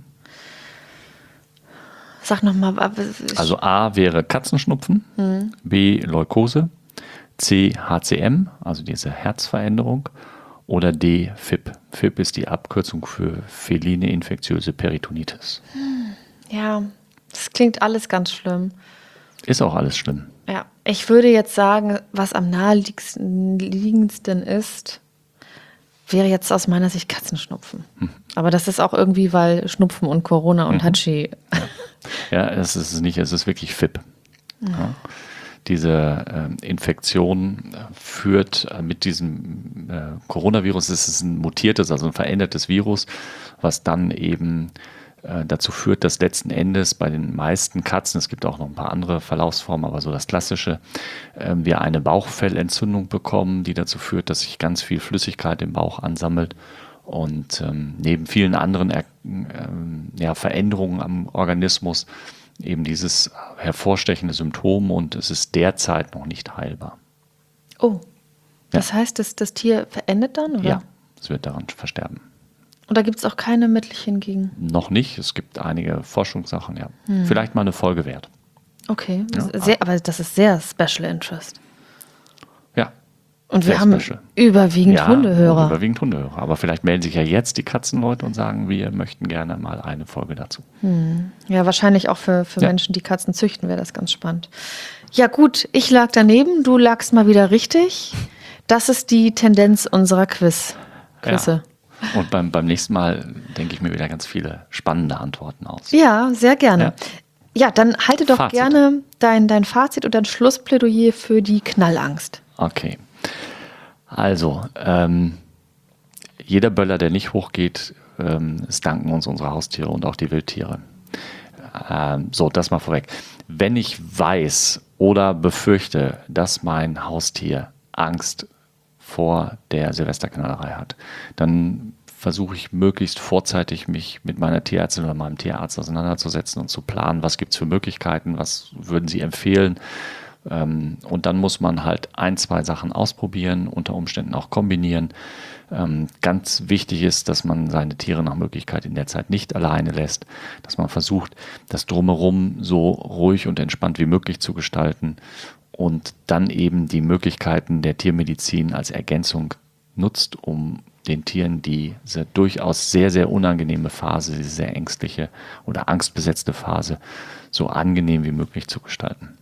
Sag nochmal. Also A wäre Katzenschnupfen, mhm. B Leukose, C H C M, also diese Herzveränderung, oder D F I P. F I P ist die Abkürzung für feline infektiöse Peritonitis. Ja, das klingt alles ganz schlimm. Ist auch alles schlimm. Ja, ich würde jetzt sagen, was am naheliegendsten ist, wäre jetzt aus meiner Sicht Katzenschnupfen. Hm. Aber das ist auch irgendwie, weil Schnupfen und Corona und mhm. Hatschi. Ja, es ist nicht, es ist wirklich F I P. Mhm. Ja. Diese äh, Infektion führt äh, mit diesem äh, Coronavirus, es ist ein mutiertes, also ein verändertes Virus, was dann eben äh, dazu führt, dass letzten Endes bei den meisten Katzen, es gibt auch noch ein paar andere Verlaufsformen, aber so das Klassische, äh, wir eine Bauchfellentzündung bekommen, die dazu führt, dass sich ganz viel Flüssigkeit im Bauch ansammelt und ähm, neben vielen anderen äh, äh, ja, Veränderungen am Organismus eben dieses hervorstechende Symptom und es ist derzeit noch nicht heilbar. Oh, das ja. heißt, das, das Tier verendet dann, oder? Ja, es wird daran versterben. Und da gibt es auch keine Mittelchen gegen? Noch nicht, es gibt einige Forschungssachen, ja. Hm. Vielleicht mal eine Folge wert. Okay, ja. sehr, aber das ist sehr Special Interest. Ja. Und wir haben special. überwiegend ja, Hundehörer. Überwiegend Hundehörer. Aber vielleicht melden sich ja jetzt die Katzenleute und sagen, wir möchten gerne mal eine Folge dazu. Hm. Ja, wahrscheinlich auch für, für ja. Menschen, die Katzen züchten, wäre das ganz spannend. Ja gut, ich lag daneben, du lagst mal wieder richtig. Das ist die Tendenz unserer Quiz. Quizze. Ja. Und beim, beim nächsten Mal denke ich mir wieder ganz viele spannende Antworten aus. Ja, sehr gerne. Ja, ja dann halte doch Fazit. gerne dein, dein Fazit und dein Schlussplädoyer für die Knallangst. Okay. Also, ähm, jeder Böller, der nicht hochgeht, ähm, es danken uns unsere Haustiere und auch die Wildtiere. Ähm, so, das mal vorweg. Wenn ich weiß oder befürchte, dass mein Haustier Angst vor der Silvesterknallerei hat, dann versuche ich möglichst vorzeitig mich mit meiner Tierärztin oder meinem Tierarzt auseinanderzusetzen und zu planen, was gibt es für Möglichkeiten, was würden sie empfehlen. Ähm, und dann muss man halt ein, zwei Sachen ausprobieren, unter Umständen auch kombinieren. Ähm, ganz wichtig ist, dass man seine Tiere nach Möglichkeit in der Zeit nicht alleine lässt, dass man versucht, das Drumherum so ruhig und entspannt wie möglich zu gestalten und dann eben die Möglichkeiten der Tiermedizin als Ergänzung nutzt, um den Tieren diese durchaus sehr, sehr unangenehme Phase, diese sehr ängstliche oder angstbesetzte Phase so angenehm wie möglich zu gestalten.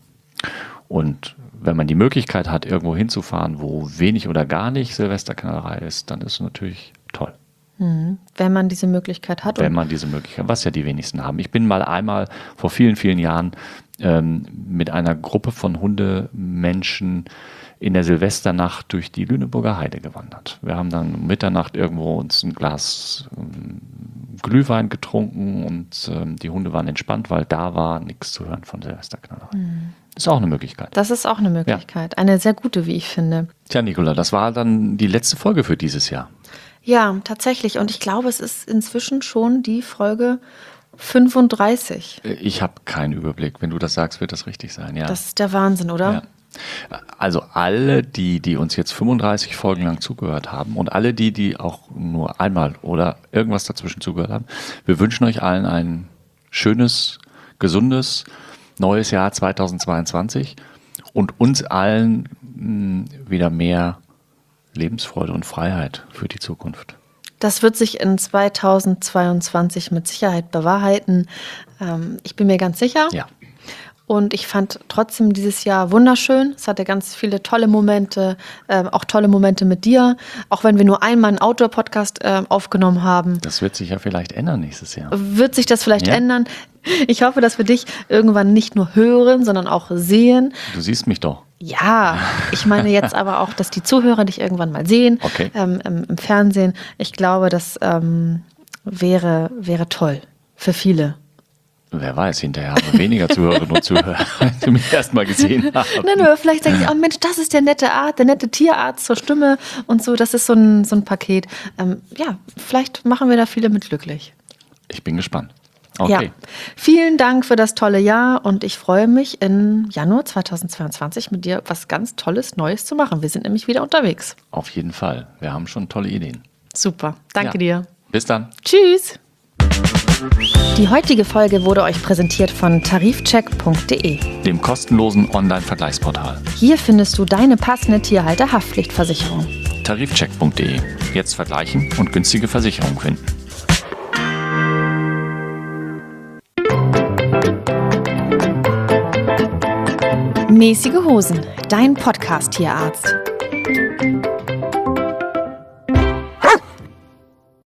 Und wenn man die Möglichkeit hat, irgendwo hinzufahren, wo wenig oder gar nicht Silvesterknallerei ist, dann ist es natürlich toll. Mhm. Wenn man diese Möglichkeit hat. Wenn man diese Möglichkeit, was ja die wenigsten haben. Ich bin mal einmal vor vielen, vielen Jahren ähm, mit einer Gruppe von Hundemenschen in der Silvesternacht durch die Lüneburger Heide gewandert. Wir haben dann um Mitternacht irgendwo uns ein Glas ähm, Glühwein getrunken und ähm, die Hunde waren entspannt, weil da war nichts zu hören von Silvesterknallerei. Mhm. Ist auch eine Möglichkeit. Das ist auch eine Möglichkeit. Ja. Eine sehr gute, wie ich finde. Tja, Nicola, das war dann die letzte Folge für dieses Jahr. Ja, tatsächlich. Und ich glaube, es ist inzwischen schon die Folge fünfunddreißig. Ich habe keinen Überblick. Wenn du das sagst, wird das richtig sein, ja. Das ist der Wahnsinn, oder? Ja. Also alle, die, die uns jetzt fünfunddreißig Folgen lang zugehört haben und alle die, die auch nur einmal oder irgendwas dazwischen zugehört haben, wir wünschen euch allen ein schönes, gesundes, neues Jahr zweitausendzweiundzwanzig und uns allen mh, wieder mehr Lebensfreude und Freiheit für die Zukunft. Das wird sich in zweitausendzweiundzwanzig mit Sicherheit bewahrheiten. Ähm, ich bin mir ganz sicher. Ja. Und ich fand trotzdem dieses Jahr wunderschön. Es hatte ganz viele tolle Momente, äh, auch tolle Momente mit dir. Auch wenn wir nur einmal einen Outdoor-Podcast äh, aufgenommen haben. Das wird sich ja vielleicht ändern nächstes Jahr. Wird sich das vielleicht ja. ändern? Ich hoffe, dass wir dich irgendwann nicht nur hören, sondern auch sehen. Du siehst mich doch. Ja, ich meine jetzt aber auch, dass die Zuhörer dich irgendwann mal sehen, okay. ähm, im, im Fernsehen. Ich glaube, das ähm, wäre, wäre toll für viele. Wer weiß, hinterher haben wir weniger Zuhörerinnen und Zuhörer, die mich erst mal gesehen haben. Nein, aber vielleicht denken sie, oh Mensch, das ist der nette Arzt, der nette Tierarzt zur Stimme und so. Das ist so ein, so ein Paket. Ähm, ja, vielleicht machen wir da viele mit glücklich. Ich bin gespannt. Okay. Ja. Vielen Dank für das tolle Jahr und ich freue mich, im Januar zweitausendzweiundzwanzig mit dir was ganz Tolles, Neues zu machen. Wir sind nämlich wieder unterwegs. Auf jeden Fall. Wir haben schon tolle Ideen. Super. Danke ja. dir. Bis dann. Tschüss. Die heutige Folge wurde euch präsentiert von tarifcheck punkt de, dem kostenlosen Online-Vergleichsportal. Hier findest du deine passende Tierhalter-Haftpflichtversicherung. tarifcheck punkt de. Jetzt vergleichen und günstige Versicherungen finden. Mäßige Hosen, dein Podcast-Tierarzt.